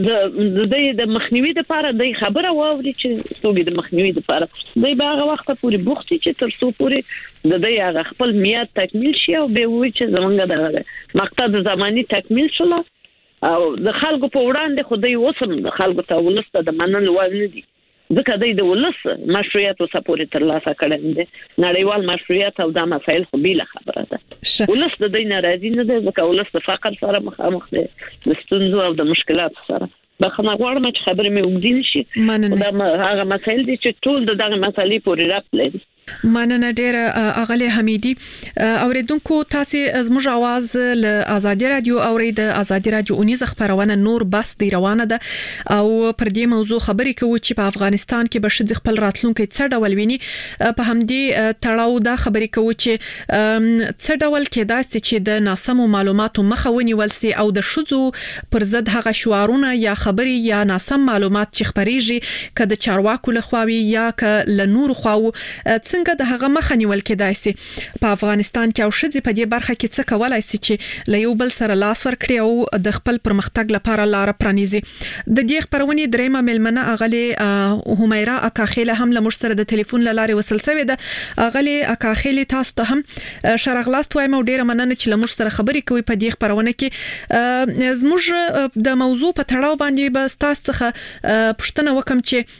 د مخنیوي لپاره د خبره واوري چې څوګي د مخنیوي لپاره د هغه وخت پورې بوختي چې تر څو پورې د هغه خپل میاد تکمیل شي او به وي چې زمونږ د مقصد زماني تکمیل شول او د خلکو په وړاندې خدای وسم د خلکو ته ولسته د مننه وانه دي ځکه د ولس مشروعیت او سپورت تر لاسه کړل دي نړیوال مشروعیت او د مسایل خو بیل خبره ده ولس د دې ناراضي نه ده ځکه ولس د فقر سره مخامخ دي د ستونزو او د مشکلات سره بخنه غواړم چې خبرې مې وګدین شي دا هغه مسایل دي چې ټول دغه مسالې پورې رابط لري مننه ډیره اغلی حمیدی اوریدونکو تاسو زموږ आवाज له ازادي رادیو اورید ازادي رادیو اونیز خبرونه نور بس دی روانه ده او پر دې موضوع خبرې کوي چې په افغانستان کې به شذ خپل راتلونکو څه ډول ویني په همدې تړاو دا خبرې کوي چې څه ډول کې داسې چې د ناسمو معلوماتو مخه ونیول سي او د شذو پر ضد هغه شعارونه یا خبرې یا ناسم معلومات چې خبريږي کده چارواکو لخواوي یا ک ل نور خواو څنګه د هغه مخه نیول کېدای سي په افغانستان کې او شذ په دې برخه کې څه کولای سي چې له یو بل سره لاس ورکړي او د خپل پرمختګ لپاره لار پرانیزي د دې خبرونه درېمه ملمنه اغلی همیرا اکاخیله هم له مشتره د ټلیفون لارې وصل شوی ده اغلی اکاخیله تاسو ته هم شرغلاست وایم او ډیره مننه چې له مشتره خبرې کوي په دې خبرونه کې زموږ د موضوع په تړاو باندې به تاسو څخه پوښتنه وکم چې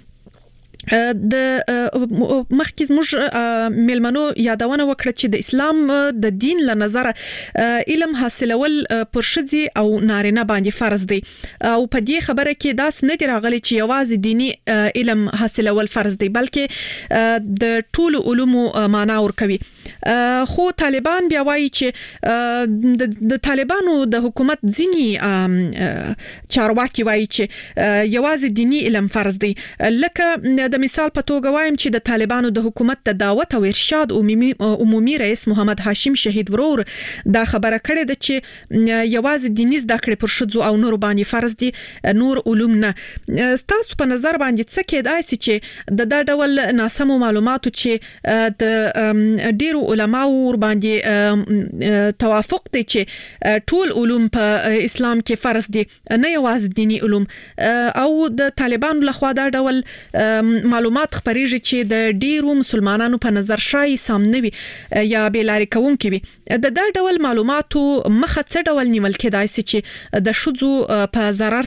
د مخکې زموږ ملمنو یادونه وکړه چې د اسلام د دین له نظر علم حاصلول پر شذي او نارینه باندې فرض دی او په دې خبره کې داس نه دی راغلی چې یوازې دینی علم حاصلول فرض دی بلکې د ټول علومو معنا ورکوي خو طالبان بیا وایي چې د طالبانو د حکومت ځینی چارواکي وایي چې یوازې دینی علم فرض دی لکه د مثال په توګه وایم چې د طالبانو د حکومت د دعوت او ارشاد عمومي رئیس محمد هاشم شهید ورور دا خبره کړې ده چې یوازې دیني زده کړې پر شذو او نور باندې فرض دي نور علوم نه تاسو په نظر باندې څه کېدای سي چې د ډول ناسمو معلوماتو چې د ډیرو علماو ور باندې توافق دي چې ټول علوم په اسلام کې فرض دي نه یوازې دینی علوم او د طالبانو لخوا دا ډول معلومات خبريږي چې د ډیرو مسلمانانو په نظر شای سامنوي یا بیلاری کوونکي وي د ډول معلوماتو مخه څه ډول نیول کېدای سي چې د شذو په zarar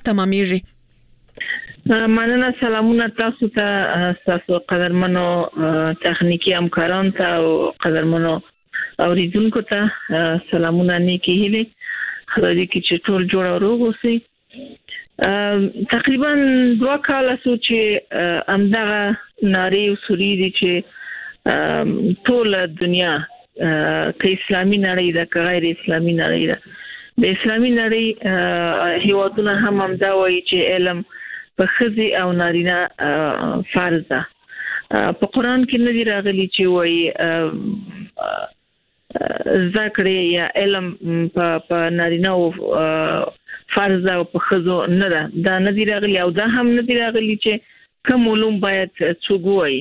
تمامېږي مننه سلامونه تاسو ته تاسو قدرمنو تخنیکی همکاران ته او قدرمنو اوریدونکو ته سلامونه نیکی هیله خدای دې چې ټول جوړ او روغ اوسئ تقریبا 2 کال چې امدغه ناری اصولي دي چې ټول دنیا که اسلامي نړۍ ده که غیر اسلامي نړۍ ده د اسلامي نړۍ هیوادونه هم دا وایي چې علم په ښځې او نارینه فرض ده. په قرآن کې نه دي راغلي چې وایي زده کړې یا علم په نارینه او فرض ده او په ښځو نه ده، دا نه دي راغلي او دا هم نه دي راغلي چې کوم علوم باید څوک ووایي.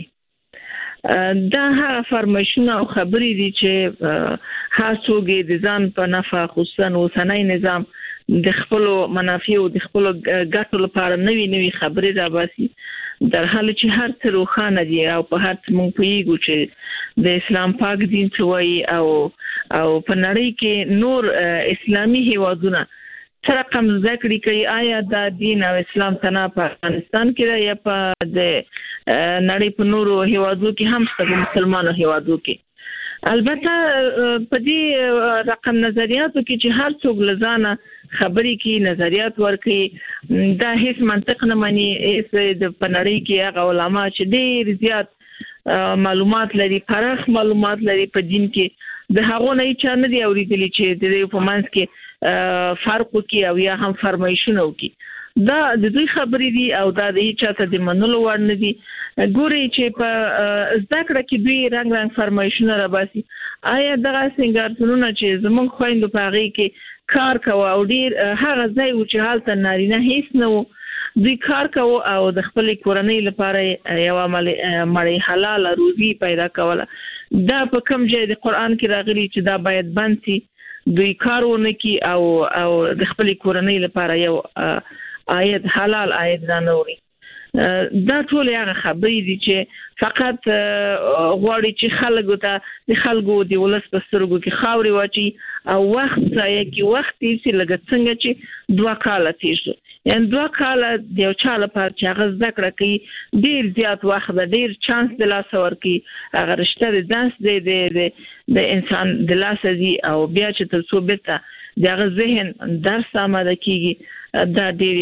دا هغه فرمایشونه او خبرې دي چې هر څوک د ځان په نفع خصوصا اوسنی نظام د خپل منافع او د خپل ګټو لپاره نوي خبرې راباسي، در حال چې هر څه روښانه دي او په هر څه مونږ پوهیږو چې د اسلام پاک دین څه وایي او په نړۍ کې نور اسلامي هیوادونه سره رقم ذکر کوي. آیا دا دین او اسلام تنه په افغانستان کې یا په د نړۍ په نورو هیوادو کې هم څنګه مسلمانو هیوادو کې؟ البته په دې رقم نظریاتو کې چې هر څوک لزانه خبرې کې نظریات ورکړي دا هیڅ منطق نه مانی. د پنړۍ کې هغه علما چې ډېر زیات معلومات لري، پراخ معلومات لري په دین کې، د هغه نه چا نه دی اوریدلی چې د په منځ کې فرق وکي او یا هم فرمایشونه وکي. دا د دوی خبرې دي او دا د هیڅ چاته د منلو وړ نه دي. ګوري چې په زده کړه کې دوی رنګ فرمایشونه راباسي. آیا دغه سنگارتونونه چې زمونږ خويندو په هغه کې کار کوي او ډیر هغه ځای و چې حالت نارینه هیڅ نه و، دوی کار کوي او د خپل کورنۍ لپاره یو مړی حلال روزي پیدا کوله، دا په کوم ځای د قران کې راغلي چې دا باید بند شي؟ دوی کارونه کوي او د خپل کورنۍ لپاره یو آیت حلال آیت رانوري. دا ټول هغه خبرې دي چې فقط غواړي چې خلکو ته د خلکو د ولس په سترګو کې خاوري واچي او وخت ځای کې وخت یې لګ څنګه چې 2 کال تیر شو. یعنی 2 کال د یو چا لپاره چې هغه ذکر کوي ډیر زیات وخت ده، ډیر چانس د لاس ورکی، هغه رشته د دانس د انسان د لاس دی او بیا چې تر څو بیرته دغه ذهن درس آماده کیږي دا ډیر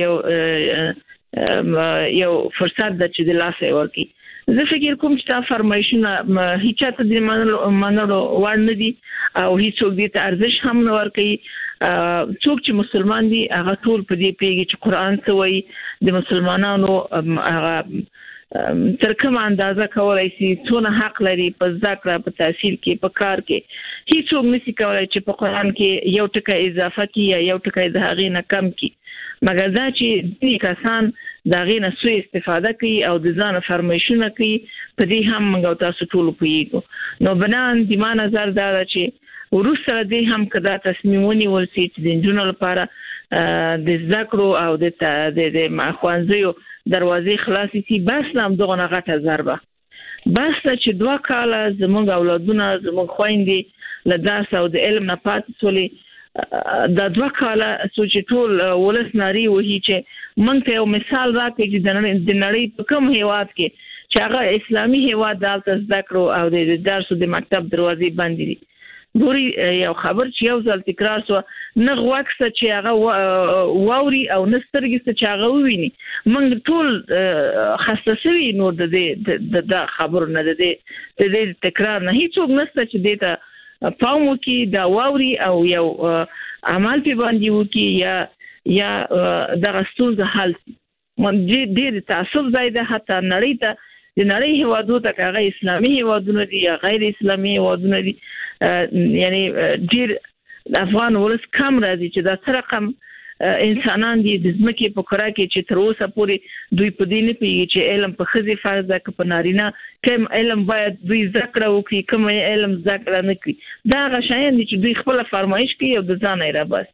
یو فرصت ده چې د لاس ورکی. زه فکر کوم چې تا فرمایشونه هیڅ ته د منلو وړ نه دي او هیڅوک دې ته ارزش هم نه ورکوي. څوک چې مسلمان دي هغه ټول په دې پیږي چې قرآن څه وایي، د مسلمانانو هغه تر کومه اندازه کولای شي څونه حق لري په ذکر په تحصیل کې په کار کې. هیڅوک نشي کولای چې په قرآن کې یو ټکی اضافه کړي یا یو ټکی د هغې نه کم کړي، مګر دا چې ځینې کسان د هغې نه سوء استفاده کوي او د ځان فرمایشونه کوي، په دې هم موږ او تاسو ټول پوهیږو. نو بنان د ما نظر دا ده چې وروسته دې هم کدا تصمیم ونیول شي چې د نجونو لپاره د ذکر او د ښوونځیو دروازې خلاصې شي، بس هم دغه غټه ضربه بس چې 2 کال زموږ اولادونه زموږ خويندې له داس او د علم نه پاتې سولې. دا 2 کال سوچ ټول ولس ناری وਹੀ چې مونږ ته یو مثال راکړي چې د نړۍ په کوم هیواد کې چې هغه اسلامي هیواد دالته ذکر او د درس د مکتب دروازې باندې دي. ګوري یو خبر چې یو ځل تکرار شو نه غوښته چې هغه ووري او نسترګي چې هغه وویني، موږ ټول خسته شوي نو د خبر نه د تکرار نه هیڅوک نشته چې دته پام وکي دا ووري او یو عمل په باندې وکي یا د ستونزه حل ډېر تعصب زیاده حتی نړۍ ته د نړۍ هیوادو ته هغه اسلامي هیوادونه دي یا غیر اسلامي هیوادونه دي، یعنی ډېر افغان ولس کم راځي چې دا سره رقم انسانان دي د ځمکې په کړه کې چې تر اوسه پورې دوی په دې نه پیږي چې علم په ښځې فرض ده که په نارینه کوم علم باید دوی ذکر وکړي کوم علم ذکر نه کړي. دا هغه شیان دي چې دوی خپل فرمایش کوي او د ځان یې راباسي.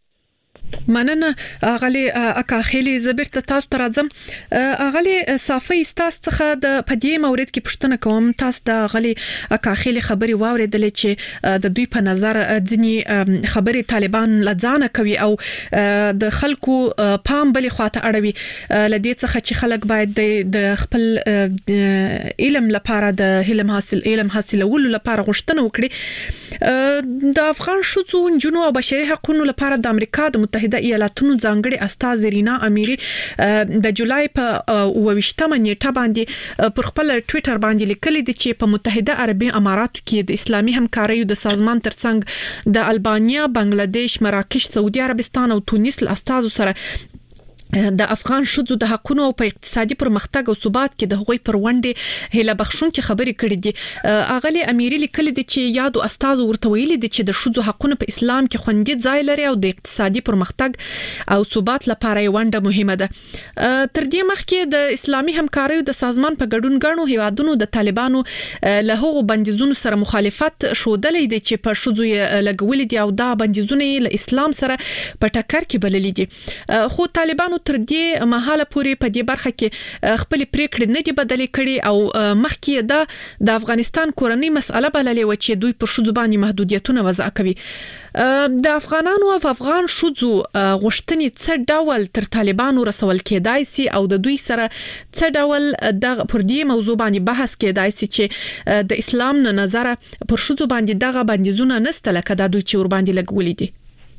مننه اغلی اکاخیلی زبر ته تاسو ته راځم. اغلی صافی تاسو څخه د پدې مورید کې پوښتنه کوم، تاسو د اغلی اکاخیلی خبري واوریدل چې د دوی په نظر ځنی خبري طالبان لځانه کوي او د خلکو پام بلې خواته اړوي لدې څخه چې خلک باید د خپل علم لپاره د علم حاصلولو لپاره غوښتنه وکړي. د افغان شوڅو جنو او بشري حقوقو لپاره د امریکا د متحده ایالاتونو ځانګړي استاذ رینا اميري د جولای په 28مه نیټه باندې پر خپل ټوئیټر باندې لیکلي دي چې په متحده عربي اماراتو کې د اسلامي همکاریو د سازمان ترڅنګ د البانیا، بنگلاديش، مراکش، سعودي عربستان او تونس له استازو سره د افغان شذو د حقونو او په اقتصادي پرمختګ او ثبات کې د هغوی پر ونډه هله بخښونکي خبرې کړې دي. اغلی اميري لیکلي دي چې یادو استاد ورته ویلي دي چې د شذو حقونو په اسلام کې خوندي ځای لري او د اقتصادي پرمختګ او ثبات لپاره یې ونډه مهمه ده. تر دې مخکې د اسلامي همکاریو د سازمان په ګډون غاڼو هیوادونو د طالبانو له هغو بندیزونو سره مخالفت شودلې دي چې په شذو لګولې دي او دا بندیزونه له اسلام سره په ټکر کې بللې دي. خو طالبانو تر دې مهاله پورې په دې برخه کې خپل پریکړې نه دي بدلې کړې او مخکې د افغانستان کورنۍ مسأله بللې و چې دوی پر شذو باندې محدودیتونه وضع کوي. د افغانانو او افغان شذو غوښتنې څه ډول تر طالبانو رسول کېدای سي او د دوی سره څه ډول د پر دې موضوع باندې بحث کېدای سي چې د اسلام نه نظر پر شذو باندې دغه بندیزونه نسته لکه د دوی چې ور باندې لګولې دي.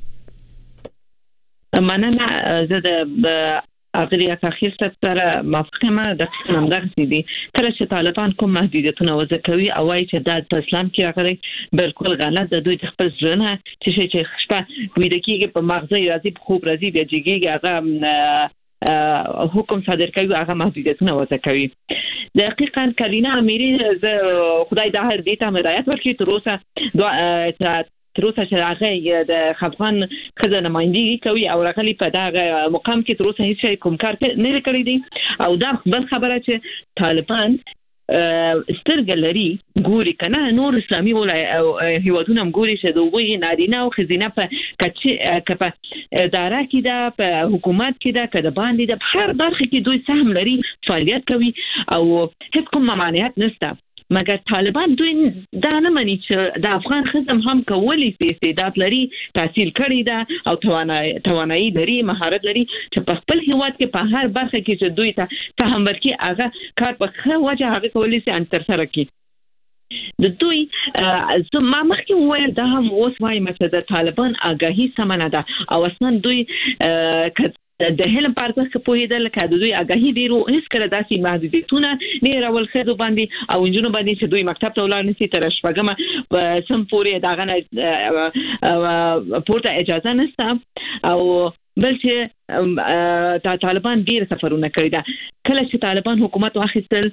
مننه. زه د اغلی اخیر سره موافقه د قسم دغه دي کله چې طالبان کوم محدودیتونه وضع کوي او وايي چې د اسلام کې راغلي بالکل غلط د دوی خپل ځنه چې شپه ویل کېږي په مغزه راځي په خوب راځي د جګیږي هغه حکم صادر کوي هغه محدودیتونه وضع کوي. دقیقاً کرینا اميري خدای د هر دې ته هدایت ورکړي تر اوسه چې هغه د افغان خزانه نمائندګي کوي او راغلي په دغه مقام کې تر اوسه هیڅ کوم کار نه کړی دی او دا بل خبره چې طالبان سترګل لري ګوري کنه نور اسلامي ولای هیوادونه ګوري چې دوی نارینه او خزینه په کپه اداره کې دا په حکومت کې دا کده باندې د هر برخه کې دوی سهم لري فعالیت کوي او هیڅ کوم ممانعت نشته. مګر طالبان دوی دا نه مانی چې د افغان خزم هم کولی سي استعداد لري تحصیل کړی دا او توانایي لري مهارت لري چې په خپل هیواد کې په هر برخه کې چې دوی ته هم ورکی هغه کار په ښه وجه هغه کولی سي ان تر سره کی د دوی ما مخکې وویل دا هم اوس وایم چې د طالبان آگاهي سمنه ده او اصلا دوی د هلم پارتخ په هیدل کې د دوی آگاهي ډیرو هیڅ کله داسې محدودیتونه نه راول خدو باندې او انجونو باندې چې دوی مکتب ته ولاړ نشي تر شپږمه سم پورې داغه پورته اجازه نشته او بل چې طالبان ډیر سفرونه کړی دا کله چې طالبان حکومت واخیستل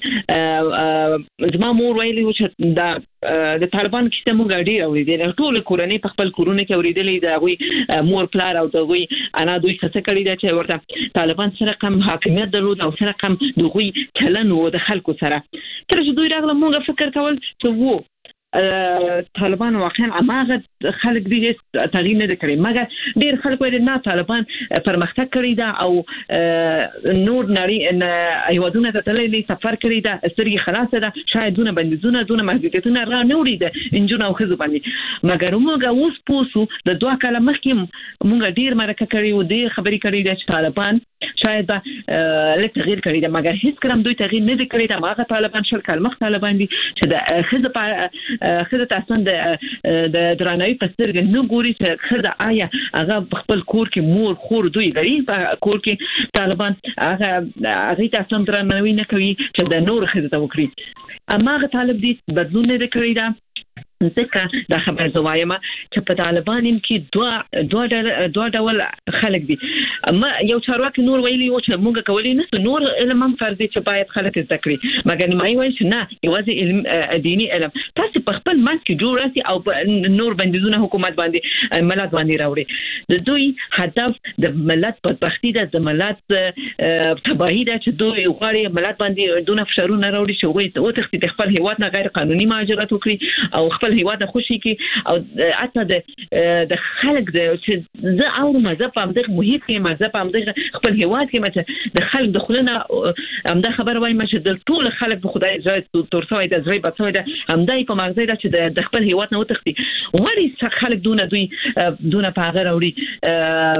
زما مور ویلي چې د طالبان کیسه موږ ډیر اوریدل ټول کورنۍ په خپل کورونه کې اوریدلې دا غوي مور پلار او دا غوي انا دوی څه کړی دا چې ورته طالبان سره کم حاکمیت درلود او سره کم دوی چلن و د خلکو سره تر چې دوی راغله موږ فکر کول چې وو طالبان واقعا اماغه خلک دي تغییر نه کړی مګر ډیر خلک وایي نه طالبان پرمختګ کړی دا او نور نړۍ ایوادونه ته تللی سفر کړی دا سترګې خلاصه ده شاید دونه بندیزونه دونه محدودیتونه را نه وړي د انجونو او خزو باندې مګر موږ اوس پوسو د دوه کاله مخکې موږ ډیر مرکه کړی و ډیر خبرې کړې ده چې طالبان شاید له تغییر کړی دا مګر هیڅ کلم دوی تغییر نه کړی دا هغه طالبان شل کال مخ طالبان دي چې د خزه تاسو د درنوي په سترګې نه ګوري چې خزه آیا هغه خپل کور کې مور خور دوی لري په کور کې طالبان هغه تاسو درنوي نه کوي چې د نور خزه ته وکړي اما هغه طالب دي بدلون نه کړی دا ځکه دا خبر زوایم چې په طالبان کې دوه ډول خلک دي اما یو چارواکي نور ویلي او چې موږ کولی نه نور علم هم فرض دي چې باید خلک زده کړي مګر ما وایي چې نه یوازې علم دینی علم تاسو په خپل منځ کې جوړ راسي او نور بندیزونه حکومت باندې ملت باندې راوړي د دوی هدف د ملت بدبختی ده د ملت تباہی ده چې دوی غواړي ملت باندې دونه فشارونه راوړي چې وایي او تختی خپل هیواد نه غیر قانوني مهاجرت وکړي او خپل هیواد خوشي کی او اته د خلک د چې زه او مذهب هم د محیط کې مذهب هم د خپل هیواد کې مته د خلک د خلنه هم د خبر وای مشه د ټول خلک په خدای ځای تورسوي د ځای په څوي د هم دای په مغزه ده چې د خپل هیواد نه وتختی وړي خلک دونه دوی دونه په هغه راوړي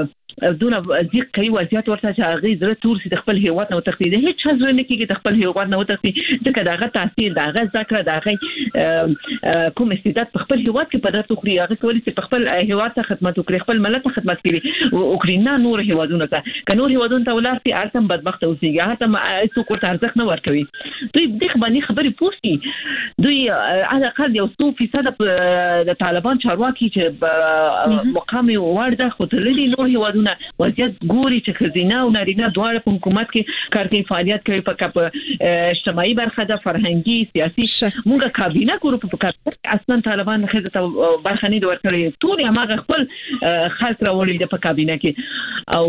دونه ځکه کوي وضعیت ورته چې هغه زړه تور سي خپل هیواد نو تخفیده هیڅ څه نه کیږي خپل هیواد نو تخفیده ځکه داغه تاثیر داغه ذکر داغه کوم استعداد خپل هیواد کې په درته خوري هغه کولی چې خپل هیواد ته خدمت وکړي خپل ملت ته خدمت وکړي اوکرینا نور هیوادونو ته کنور هیوادونو ته ولارتي ارتم بدبخت اوسېږي هغه هیڅ کوټ ارزښت نه ورکوي دوی دغه باندې خبرې پوښتني دوی علي اقل یو 100% د طالبان چارواکي چې مقام ورده خو تللي نور هیوادونه وضعیت ګوري چې خزینه او نارینه دواړه په حکومت کې کارکې فعالیت کوي په اجتماعي برخه د فرهنګي سیاسي موږ کابینه ګورو په کار اصلا طالبان خزه ته برخه نه ورکړي ټول هغه خپل خلک راوړي د په کابینه کې او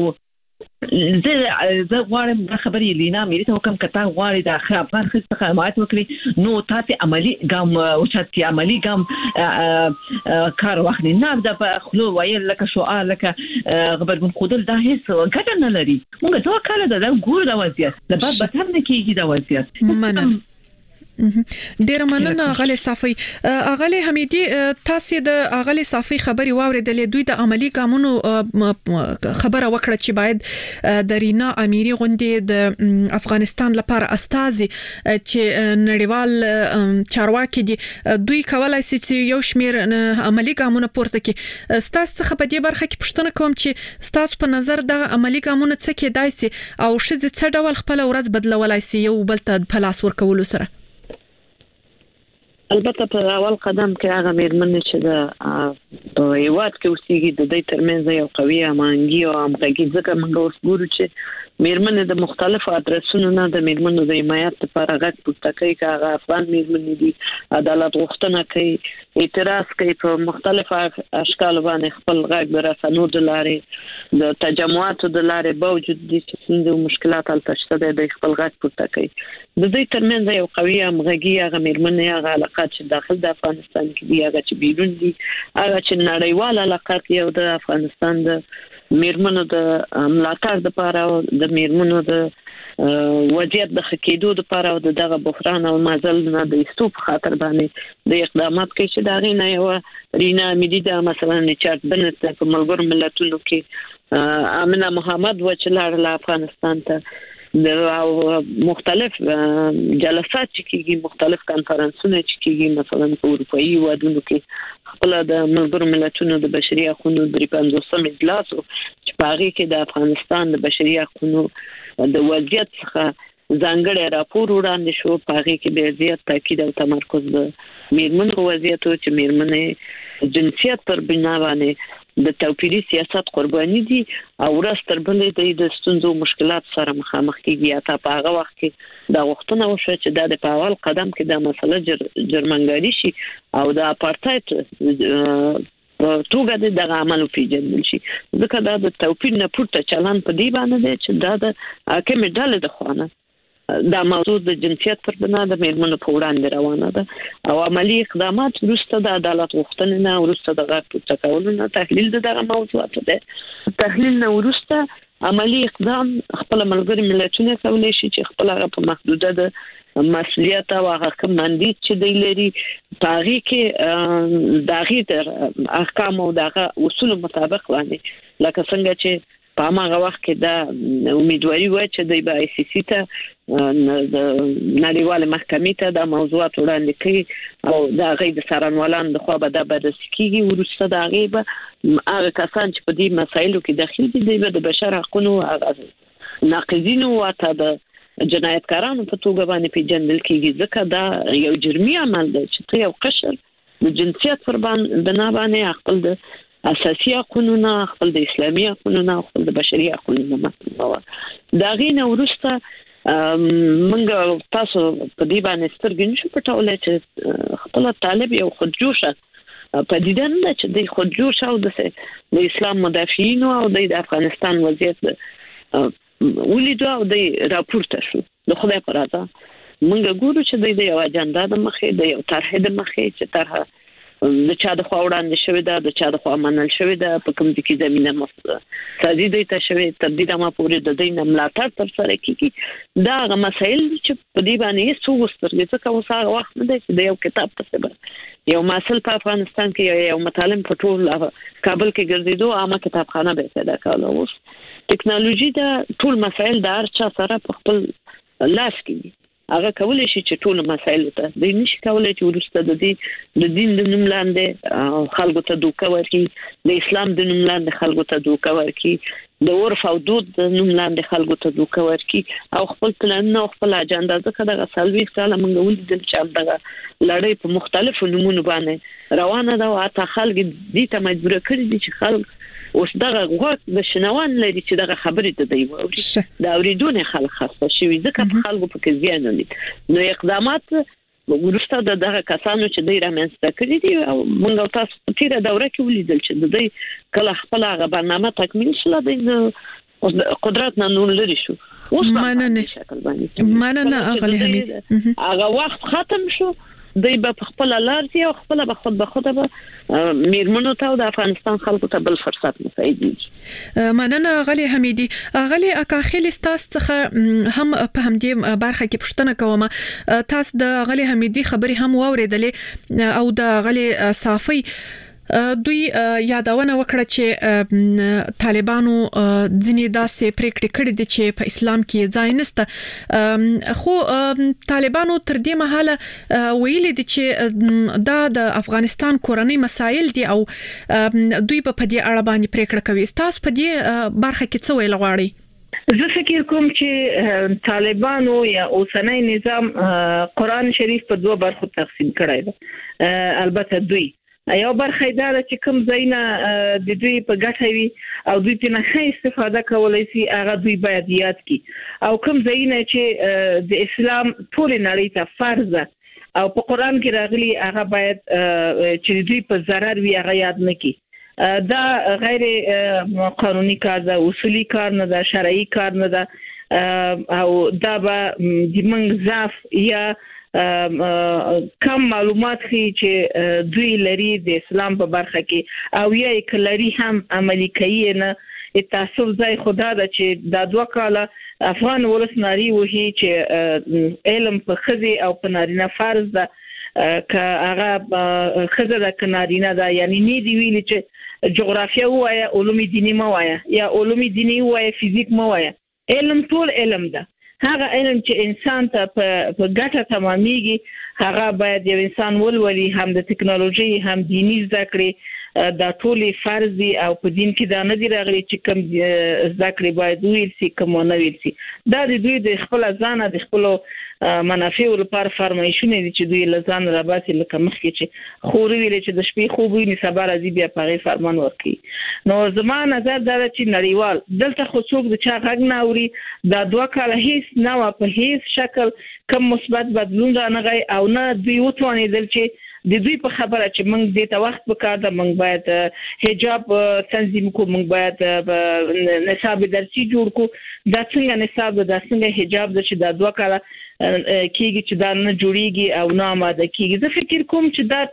زه غواړم دا خبرې لینا مې ته کوم کته غواړي د افغان خصه خدمات وکړي نو تاسو عملی ګام او چې عملی ګام کار واخلي نه د خلو ویل لکه شعار لکه غبرګون خودل دا هیڅ ګټه نه لري موږ څه کاله دا ګور دا وضعیت د بعد به هم نه کیږي دا وضعیت ډیر مننه غلې صافي غلې حمیدي تاسو د غلې صافي خبري واوریدلې دوی د عملی ګامونو خبره وکړه چې باید د رینا اميري غونډې د افغانستان لپاره استازي چې نړیوال چارواکي دي دوی کولای شي چې یو شمیر عملی ګامونه پورته کړي تاسو څخه په دې برخه کې پوښتنه کوم چې تاسو په نظر د عملی ګامونه څه کېدای شي او شې څه ډول خپل ورځ بدلولای شي یو بل ته په لاس ورکول سره البته په اول قدم کې هغه مېرمنې چې د هیواد کې اوسېږي د دې ترمنځ یو قوي امانګي او همغږي ځکه موږ اوس ګورو چې مېرمنې د مختلفو ادرسونو نه د مېرمنو د حمایت لپاره غږ پورته کوي هغه افغان مېرمنې دي عدالت غوښتنه کوي اعتراض کوي په مختلفو اشکال باندې خپل غږ د رسنو د لارې د تجمعاتو د لارې باوجود دي چې څنګه مشکلات حل شته د خپل غږ پورته کوي د دې ترمنځ یو قوي همغږي هغه مېرمنې هغه علاقات چې داخل د افغانستان کې دي هغه چې بیرون دي هغه چې نړیوال علاقات یو د افغانستان د مېرمنو د ملاتړ لپاره او د مېرمنو د وضعیت د خکېدو لپاره او دغه بحران او مازل نه د استوب خاطر باندې د اقدامات کوي چې دا غینه یو رینا امیدي د مثلا ریچارډ بنت په ملګرو ملتونو کې امنه محمد وچلار له افغانستان ته او مختلف جلسات چې کیږي مختلف کانفرنسونه چې کیږي مثلا په اروپאי ودونو کې خپل د ملګرو ملتونو د بشري حقوقو د 50 اجلاس چې په هغه کې د افغانستان د بشري حقوقو د وضعیت څخه ځانګړی راپور وړاندې شو په هغه کې به زیات تاکید او تمرکز د مېرمنو وضعیت او چې مېرمنې جنسیت پر بنا باندې د توپیري سیاست قرباني دي او ورستر بلې د ستونزو مشکلات سره مخامخ کیږي اته په هغه وخت کې دا وختونه وشو چې د اول قدم کې د مسله جرمنګاري شي او د اپارټایډ توګه د عمل پیژندل شي ځکه دا د توپیر نه پورته چلن په دی باندې دی چې دا د حاکم ډلې د خوانه دا موضوع د جنسیت پر بنا د مېرمنو په وړاندې روانه ده او عملی اقدامات وروسته د عدالت غوښتنې نه وروسته د غږ پورته کولو نه تحلیل دغه موضوعات ده تحلیل نه وروسته عملی اقدام خپل ملګری ملتونه کولای شي چې خپل هغه په محدوده د مسؤلیت او هغه کوم مندیت چې دی لري تاریخ کې داغي تر احکام او دغه اصول مطابق باندې لکه څنګه چې په هغه وخت کې دا امیدواري و چې د آی سی سی ته د نړیوال محکمې ته د موضوعات وړاندې کوي او دا غي د سرانوالان د خوا به د بررسي کیږي ورسته دا غي به هغه کسان چې په دې مسایلو کې داخل دي د بشر حقوقو ناقضینو او ته د جنایتکارانو په توګه باندې پیژندل کیږي ځکه دا یو جرمي عمل دی چې یو قشر د جنسیت پر باندې خپل د اساسي قانون خپل د اسلامي قانون خپل د بشري قانون مطابق دا غینه ورسته منګ تاسو په دې باندې سترګې نشو پټولای چې خپل طالب یو خودجوشه په دې دنه چې د خودجوشه او د اسلام مدافعین او د افغانستان وضعیت ولیدو او د راپورته شو د خدای پر راځه منګ ګورو چې د یو اجنډا د مخې د یو طرح د مخې چې طرح د چا د خوا وړاندې شوی دا د چا د خوا منل شوی دا په کوم ځکه زمينه سازي دی ته شوی تر دې ما پورې د دې ملاتړ تر سره کیږي دا هغه مسایل چې په دې باندې څو وسترګې څه وسه وخت نه دی د یو کتاب په څیر یو مسل په افغانستان کې یو مطالعه په ټول کابل کې ګرځیدو عامه کتابخانه به پیدا کړو اوس ټکنالوژي دا ټول مسایل د هر چا سره په خپل لاس کې هغه کولای شي چې ټول مسایل ته د نشي کولای چې ورسته د دین د نوم لاندې خلکو ته دوکه ورکړي د اسلام د نوم لاندې خلکو ته دوکه ورکړي د عرف او دود د نوم لاندې خلکو ته دوکه ورکړي او خپل پلان او خپل اجنډا ځکه د سالوي ساله موږ ولیدل چې دغه لړۍ په مختلفو نمونه باندې روانه ده او اته خلک دې ته مجبور کړي دي چې خلک اوس دغه غوږ د شنوان لري چې دغه خبرې ته دی ووري دا اوریدونه خلک خاصه شوی ځکه په خلکو په کې زیان ولید نو اقدامات ورسته دغه کسانو چې دوی رامنځته کړی دي او موږ تاسو په تیره دوره کې ولیدل چې دوی کله خپل هغه برنامه تکمیل شله د قدرت نه نور لري شو اوس مننه اغلی حمید هغه وخت ختم شو دوی په خپل لارځي او خپل به خود به خود به میرمنو ته د افغانستان خلکو ته بل فرصت مساعدي مننه غلی حمیدی غلی اکاخیل تاسو څخه هم په همدې برخه کې پوښتنه کوم تاسو د غلی حمیدی خبري هم واوریدلې او د غلی صافي دوی یادونه وکړه چې طالبانو ځینې داسې پریکړې کړې دي چې په اسلام کې ځای نشته خو طالبانو تر دې مهاله ویلي دي چې دا د افغانستان کورنۍ مسایل دي او دوی په دې اړه باندې پریکړه کوي تاسو په دې برخه کې څه ویل غواړئ زه فکر کوم چې طالبانو یا اوسنۍ نظام قرآن شریف په دوه برخو تقسیم کړی دی البته دوی یو برخه دا چې کوم ځایونه د دوی په ګټه وي او دوی ته نه استفاده کولای شي هغه دوی باید یاد کړي او کوم ځایونه چې د اسلام ټول نړۍ ته فرض او په قران کې راغلي هغه باید چې دوی په ضرر وي هغه یاد نه کړي دا غیر قانوني کار ده اصولي کار نه ده شرعي کار نه ده او دا به د منځ ضعف یا کم معلومات خي چې دوی لري د اسلام په برخه کې او یا کلري هم عملي کوي نه تاسو ځای خدا د چې د دوه کاله افغان ولس ناري وهي چې علم په خزي او په نارینه فرض ده ک هغه خزه د کنارینه ده یعنی نه دی ویل چې جغرافیا وایا علوم دینی ما وایا یا علوم دینی وایا فزیک ما وایا علم ټول علم ده هغه علم چې انسان ته په ګټه تمامېږي هغه باید یو انسان ولولي هم د ټکنالوژي هم دیني زده کړې دا ټول فرض دي او په دین کې دا نه دی راغلي چې کوم زده کړې باید ویل شي کوم نه ویل شي دا د دوی د خپل ځان د خپل منافع لپاره فرمایشونه دي چې دوی لزان راباسي لکه مخکې چې خوري ویل چې د شپې خوب وي صبر ازي بیا په فرمان ورکي نو زموږ نظر دا چې نړیوال دلته خو څوک د چا غږ نه اوري دا دوه کاله هیڅ نه په هیڅ شکل کوم مثبت بدلون را نه غي او نه دوی وتوانیدل چې د دوی په خبره چې موږ د ته وخت وکړ د موږ باید حجاب تنظیم کو موږ باید نصاب درسي جوړ کو دا څنګه نصاب دا څنګه حجاب د چې دا دوه کاله کیږي چې دا نه جوړیږي او نه آماده کیږي زه فکر کوم چې دا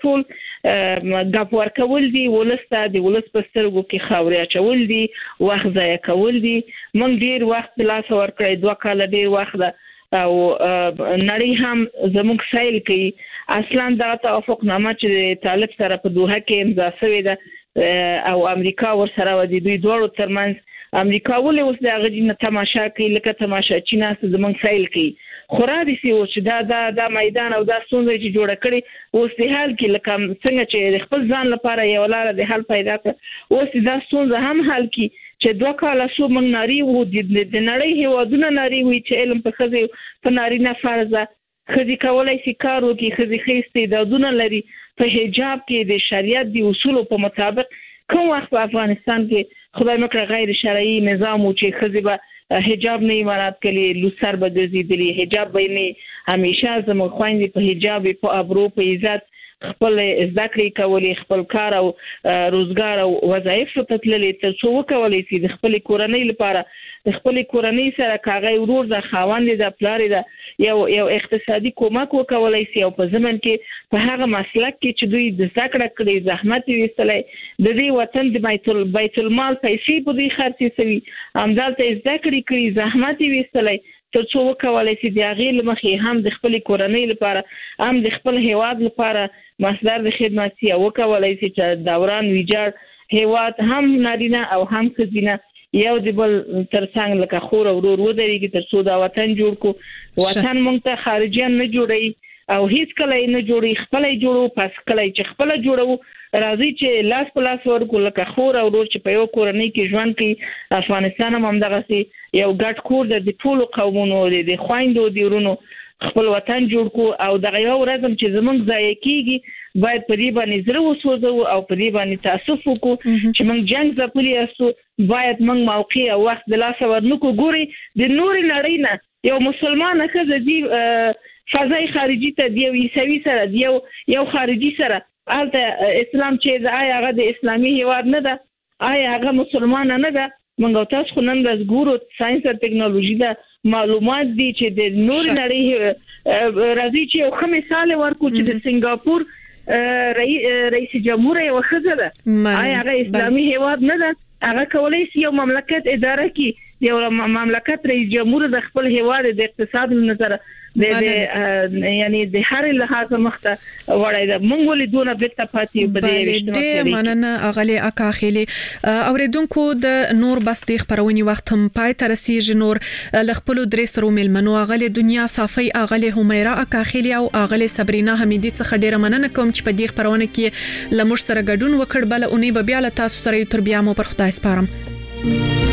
ټول غاپ ورکول دي ولسته د ولس په سترګو کې خاورې اچول دي وخت ضایع کول دي موږ ډیر وخت لاس ورکړی دوه کاله ډیر وخت او نړۍ هم زموږ سایل کوي اصلا دا توافقنامه چې طالب سره په دوحه کې امضا شوې ده او امریکا ور سره ودی دوی دوه ترمنځ امریکا ولې اوس د غږی تماشا کوي لکه تماشا چې ناس زموږ سایل کوي خورا دي چې دا میدان او دا ستونزې چې جوړه کړي اوس د حل کې لکه څنګه چې خپل ځان لپاره یو لار د حل پیدا کړ اوس دا ستونزه هم حل کی چې دوه کاله شو موږ ناري وو د نړۍ هیوادونه ناري وي چې علم په خزي په نارینه فرضه خزي کولای شي کار وکړي خزي خېستې د دونه لري په حجاب کې د شریعت دی اصول په مطابق کوم وخت په افغانستان کې خدای مکر غیر شرعي نظام او چې خزي به حجاب نه امارات کړي لوسر به ګرځېدلی حجاب به نه همیشه زموږ خويندې په حجاب په ابرو په عزت خپل ذکرې کولې خپل کار او روزګار او وظایف ته تللې تر څو وکولې چې د خپل کورنۍ لپاره د خپل کورنۍ سره کاغی ورور د خاوند د پلار د یو اقتصادي کومک وکولای شي او په زمن کې په هغه مسلک کې چې دوی د ذکر کړي زحمت ویستلې د دې وطن د بیت المال پیسې په دې خرڅې سوي امدالته ذکر کړي زحمت ویستلې تر څو وکولای شي د هغه لمخې هم د خپل کورنۍ لپاره هم د خپل هیواد لپاره مصدر د خدماتي وکولای شي چې دوران ویجاړ هیواد هم نارینه او هم ښځینه یو د بل ترڅنګ لکه خور او ورور ودرېږي تر څو دا وطن جوړ کو وطن مونږ ته خارجيان نه جوړي او هیڅ کله نه جوړي خپل جوړو پس کله چې خپل جوړو راځي چې لاس په لاس ورکو لکه خور او ورور چې په یو کورنۍ کې ژوند کوي افغانستان هم دغه سي یو ګډ کور د ټولو قومونو د خويندو د ورونو خپل وطن جوړ کو او دغه یو ورځم چې زمونږ ځای کېږي باید په دې باندې زړه وسوځو او په دې باندې تاسف وکړو چې موږ جنگ ځپلي اسو باید موږ موقع او وخت د لاس ورنکو ګوري د نور نړۍ نه یو مسلمان ښځه دی فضای خارجي ته دی عیسوي سره دی یو خارجي سره البته اسلام چې آیا هغه د اسلامي هیواد نه ده آیا هغه مسلمان نه ده موږ تاسو خو نن ورځ ګورو ساينس او ټکنالوژي دا معلومات دي چې د نور نړۍ راځي چې یو ښه مثال ورکو چې د سنگاپور رئیس جمهور یو ښځه ده آیا هغه اسلامي هیواد نه ده هغه کولای شي یو مملکت اداره کړي یو مملکت رئیس جمهور د خپل هیواد د اقتصاد له نظر یعنی د هر لحاظ مخته وړای دا مونږ ولې دونه بیت پاتې بده ډېر مننه اغلی اکا خېلی اوریدونکو د نور بس د خبرونې وخت هم پای تر رسیدي نور لخپل درې سرو ملمنو اغلی دنیا صافي اغلی همیرا اکا خېلی او اغلی صبرینا حمیدی څخه ډېر مننه کوم چې په دې خبرونه کې لمر سره ګډون وکړ بل اونې به بیا له تاسو سره تر بیا مو پر خدای سپارم